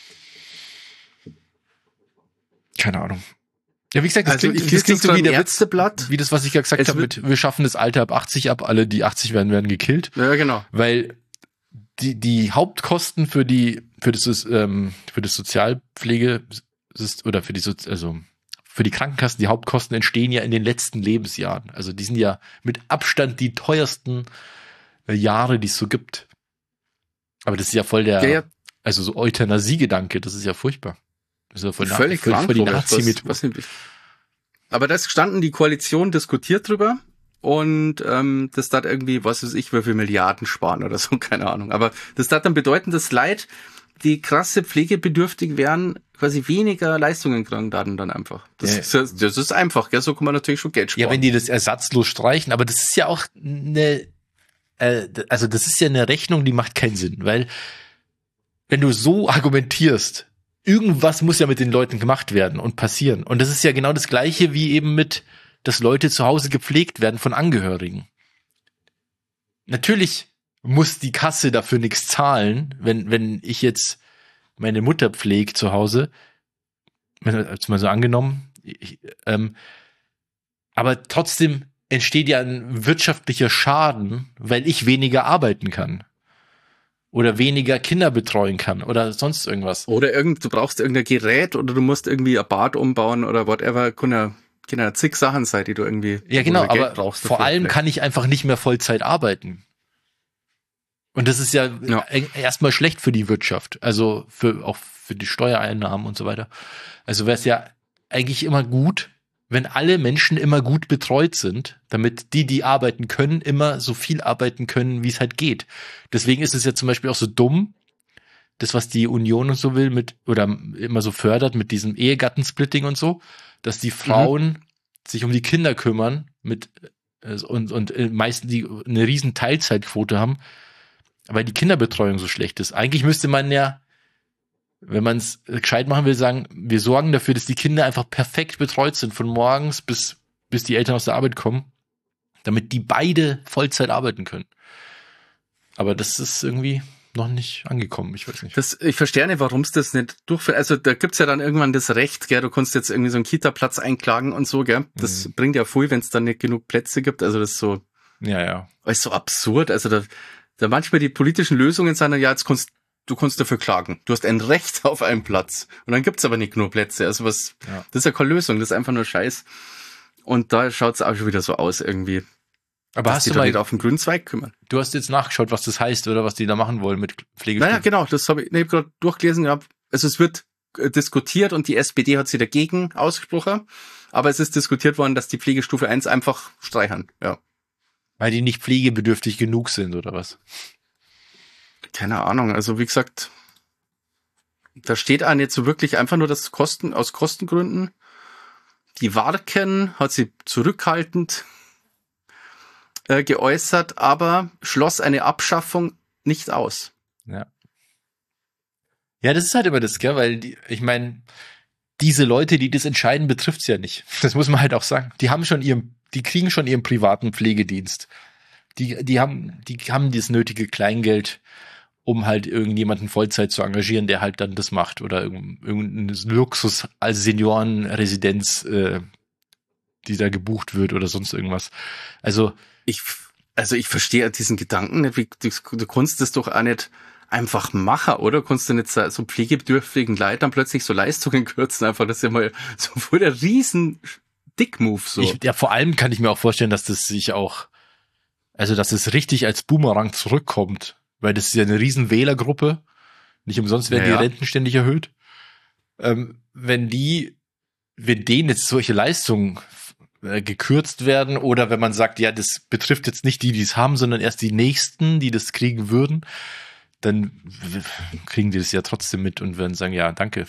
Keine Ahnung. Ja, wie gesagt, das
also
klingt,
ich
das klingt so wie der
Ärzteblatt.
wie das, was ich ja gesagt habe, mit wir schaffen das Alter ab achtzig ab, alle, die achtzig werden, werden gekillt.
Ja, genau.
Weil die, die Hauptkosten für die, für das, ähm, für das Sozialpflege oder für die, Sozi- also für die Krankenkassen, die Hauptkosten entstehen ja in den letzten Lebensjahren. Also die sind ja mit Abstand die teuersten äh, Jahre, die es so gibt. Aber das ist ja voll der,
Ja, ja.
also so Euthanasie-Gedanke, das ist ja furchtbar. Das ist ja voll,
Völlig
voll,
krank,
voll die
Robert,
Nazi-Methode.
was, was nicht- Aber da ist gestanden, die Koalition diskutiert drüber und ähm, das hat irgendwie, was weiß ich, wie viel Milliarden sparen oder so, keine Ahnung. Aber das hat dann bedeuten, dass Leute, die krasse pflegebedürftig wären, quasi weniger Leistungen kriegen dann, dann einfach. Das,
Ja.
ist, das ist einfach, gell? So kann man natürlich schon Geld sparen.
Ja, wenn die das ersatzlos streichen, aber das ist ja auch eine, äh, also das ist ja eine Rechnung, die macht keinen Sinn, weil wenn du so argumentierst, irgendwas muss ja mit den Leuten gemacht werden und passieren. Und das ist ja genau das Gleiche wie eben mit, dass Leute zu Hause gepflegt werden von Angehörigen. Natürlich muss die Kasse dafür nichts zahlen, wenn, wenn ich jetzt meine Mutter pflege zu Hause, jetzt mal so angenommen, ich, ähm, aber trotzdem entsteht ja ein wirtschaftlicher Schaden, weil ich weniger arbeiten kann. Oder weniger Kinder betreuen kann oder sonst irgendwas.
Oder irgend, du brauchst irgendein Gerät oder du musst irgendwie ein Bad umbauen oder whatever. Können ja, können ja zig Sachen sein, die du irgendwie
Ja, genau,
Geld
aber
brauchst
vor
dafür
allem
vielleicht.
kann ich einfach nicht mehr Vollzeit arbeiten. Und das ist ja,
Ja.
e- erstmal schlecht für die Wirtschaft. Also für, auch für die Steuereinnahmen und so weiter. Also wäre es ja eigentlich immer gut, wenn alle Menschen immer gut betreut sind, damit die, die arbeiten können, immer so viel arbeiten können, wie es halt geht. Deswegen ist es ja zum Beispiel auch so dumm, das, was die Union und so will, mit, oder immer so fördert mit diesem Ehegattensplitting und so, dass die Frauen mhm. sich um die Kinder kümmern mit, äh, und, und äh, meistens die eine riesen Teilzeitquote haben, weil die Kinderbetreuung so schlecht ist. Eigentlich müsste man ja, wenn man es gescheit machen will, sagen, wir sorgen dafür, dass die Kinder einfach perfekt betreut sind, von morgens bis, bis die Eltern aus der Arbeit kommen, damit die beide Vollzeit arbeiten können. Aber das ist irgendwie noch nicht angekommen, ich weiß nicht.
Das, ich verstehe nicht, warum es das nicht durchführt. Also da gibt's ja dann irgendwann das Recht, gell, du kannst jetzt irgendwie so einen Kita-Platz einklagen und so, gell. Das
Mhm.
bringt ja viel, wenn es dann nicht genug Plätze gibt. Also das ist so,
Ja, ja.
ist so absurd. Also da, da manchmal die politischen Lösungen sind, ja, jetzt kannst du kannst dafür klagen. Du hast ein Recht auf einen Platz. Und dann gibt's aber nicht genug Plätze. Also was,
Ja.
das ist ja keine Lösung, das ist einfach nur Scheiß. Und da schaut's auch schon wieder so aus irgendwie.
Aber
dass
hast
die
du
da
mal,
nicht auf den grünen Zweig kümmern.
du hast jetzt nachgeschaut, was das heißt oder was die da machen wollen mit Pflegestufen?
Naja, genau, das habe ich, nee, ich hab gerade durchgelesen. Ja. Also es wird äh, diskutiert und die S P D hat sich dagegen ausgesprochen. Aber es ist diskutiert worden, dass die Pflegestufe eins einfach streichern. Ja.
Weil die nicht pflegebedürftig genug sind oder was?
Keine Ahnung. Also wie gesagt, da steht auch nicht so wirklich einfach nur das Kosten, aus Kostengründen. Die Warken hat sie zurückhaltend äh, geäußert, aber schloss eine Abschaffung nicht aus.
Ja. Ja, das ist halt immer das, gell, weil die, ich meine, diese Leute, die das entscheiden, betrifft's ja nicht. Das muss man halt auch sagen. Die haben schon ihren, die kriegen schon ihren privaten Pflegedienst. Die, die haben, die haben das nötige Kleingeld, um halt irgendjemanden Vollzeit zu engagieren, der halt dann das macht oder irgendein Luxus als Seniorenresidenz, äh, die da gebucht wird oder sonst irgendwas. Also
Ich, also ich verstehe diesen Gedanken nicht. Wie, du, du kannst das doch auch nicht einfach machen, oder? Kannst du nicht so, so pflegebedürftigen Leuten plötzlich so Leistungen kürzen? Einfach, das ist ja mal so voll der riesen Dick-Move so.
ich, ja, vor allem kann ich mir auch vorstellen, dass das sich auch, also dass es richtig als Boomerang zurückkommt, weil das ist ja eine riesen Wählergruppe. Nicht umsonst werden
Naja.
die Renten ständig erhöht. Ähm, wenn die, wenn denen jetzt solche Leistungen äh, gekürzt werden oder wenn man sagt, ja, das betrifft jetzt nicht die, die es haben, sondern erst die Nächsten, die das kriegen würden, dann w- kriegen die das ja trotzdem mit und werden sagen, ja, danke.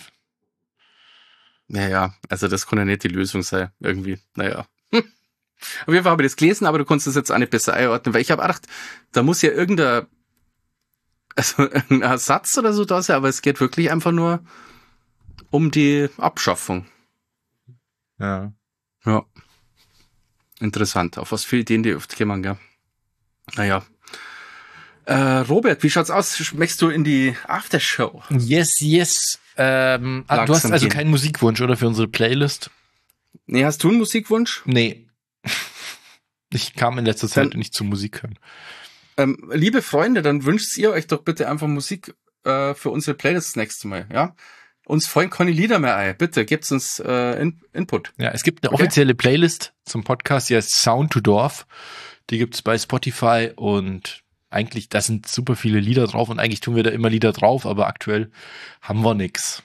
Naja, also das kann ja nicht die Lösung sein, irgendwie. Naja. Hm. Auf jeden Fall habe ich das gelesen, aber du konntest das jetzt auch nicht besser einordnen, weil ich habe gedacht, da muss ja irgendein, also ein Ersatz oder so da sein, aber es geht wirklich einfach nur um die Abschaffung.
Ja.
Ja. Interessant. Auf was für Ideen die oft kommen, gell? Naja. Äh, Robert, wie schaut's aus? Schmeckst du in die Aftershow?
Yes, yes. Ähm, ah, du hast
Langsam
also
gehen.
keinen Musikwunsch, oder, für unsere Playlist?
Nee, hast du einen Musikwunsch?
Nee. Ich kam in letzter Zeit
Dann-
nicht zu Musik hören.
Ähm, liebe Freunde, dann wünscht ihr euch doch bitte einfach Musik äh, für unsere Playlist das nächste Mal, ja? Uns fallen keine Lieder mehr ein. Bitte, gebt uns äh, in, Input.
Ja, es gibt eine
Okay.
offizielle Playlist zum Podcast, die heißt Sound to Dorf. Die gibt's bei Spotify und eigentlich, da sind super viele Lieder drauf und eigentlich tun wir da immer Lieder drauf, aber aktuell haben wir nix.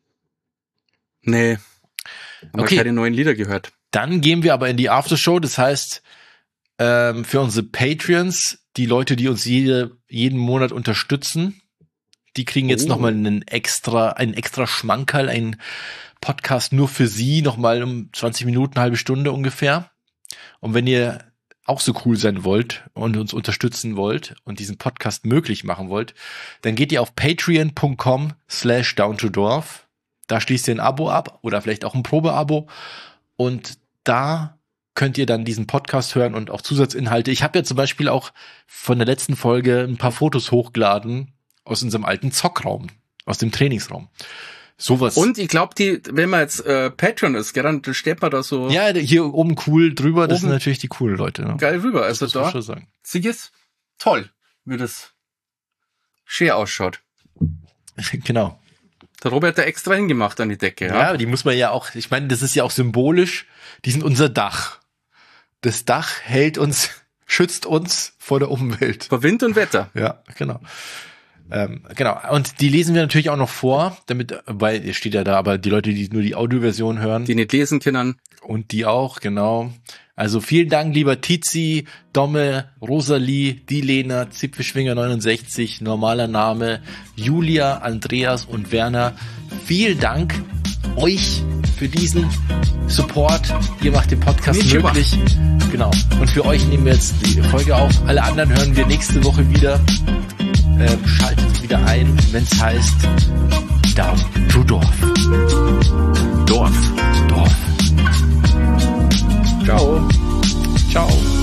Nee. Haben
Okay.
wir keine neuen Lieder gehört.
Dann gehen wir aber in die Aftershow, das heißt, ähm, für unsere Patreons, die Leute, die uns jede, jeden Monat unterstützen, die kriegen jetzt
Oh.
nochmal einen extra, einen extra Schmankerl, einen Podcast nur für sie, nochmal um zwanzig Minuten, halbe Stunde ungefähr. Und wenn ihr auch so cool sein wollt und uns unterstützen wollt und diesen Podcast möglich machen wollt, dann geht ihr auf patreon.com slash down to dorf. Da schließt ihr ein Abo ab oder vielleicht auch ein Probeabo und da könnt ihr dann diesen Podcast hören und auch Zusatzinhalte. Ich habe ja zum Beispiel auch von der letzten Folge ein paar Fotos hochgeladen aus unserem alten Zockraum, aus dem Trainingsraum. Sowas.
Und ich glaube, die, wenn man jetzt äh, Patreon ist, gell, dann steht man da so
ja, hier oben cool drüber, das
Oben
sind natürlich die coolen Leute. Ne?
geil rüber. Also
Das muss man
da
schon sagen.
sieht es toll, wie das schön ausschaut.
Genau.
Der Robert hat da extra hingemacht an die Decke,
Ja,
ja.
aber die muss man ja auch, ich meine, das ist ja auch symbolisch, die sind unser Dach. Das Dach hält uns, schützt uns vor der Umwelt.
Vor Wind und Wetter.
Ja, genau. Ähm, genau. Und die lesen wir natürlich auch noch vor, damit, weil es steht ja da, aber die Leute, die nur die Audioversion hören
Die nicht lesen können.
und die auch, genau. Also vielen Dank, lieber Tizi, Domme, Rosalie, Dilena, Zipfelschwinger neunundsechzig, normaler Name, Julia, Andreas und Werner. Vielen Dank euch für diesen Support. Ihr macht den Podcast
Nicht
möglich. Genau. Und für euch nehmen wir jetzt die Folge auf. Alle anderen hören wir nächste Woche wieder. Ähm, schaltet wieder ein, wenn es heißt Down to Dorf.
Dorf.
Dorf.
Ciao.
Ciao.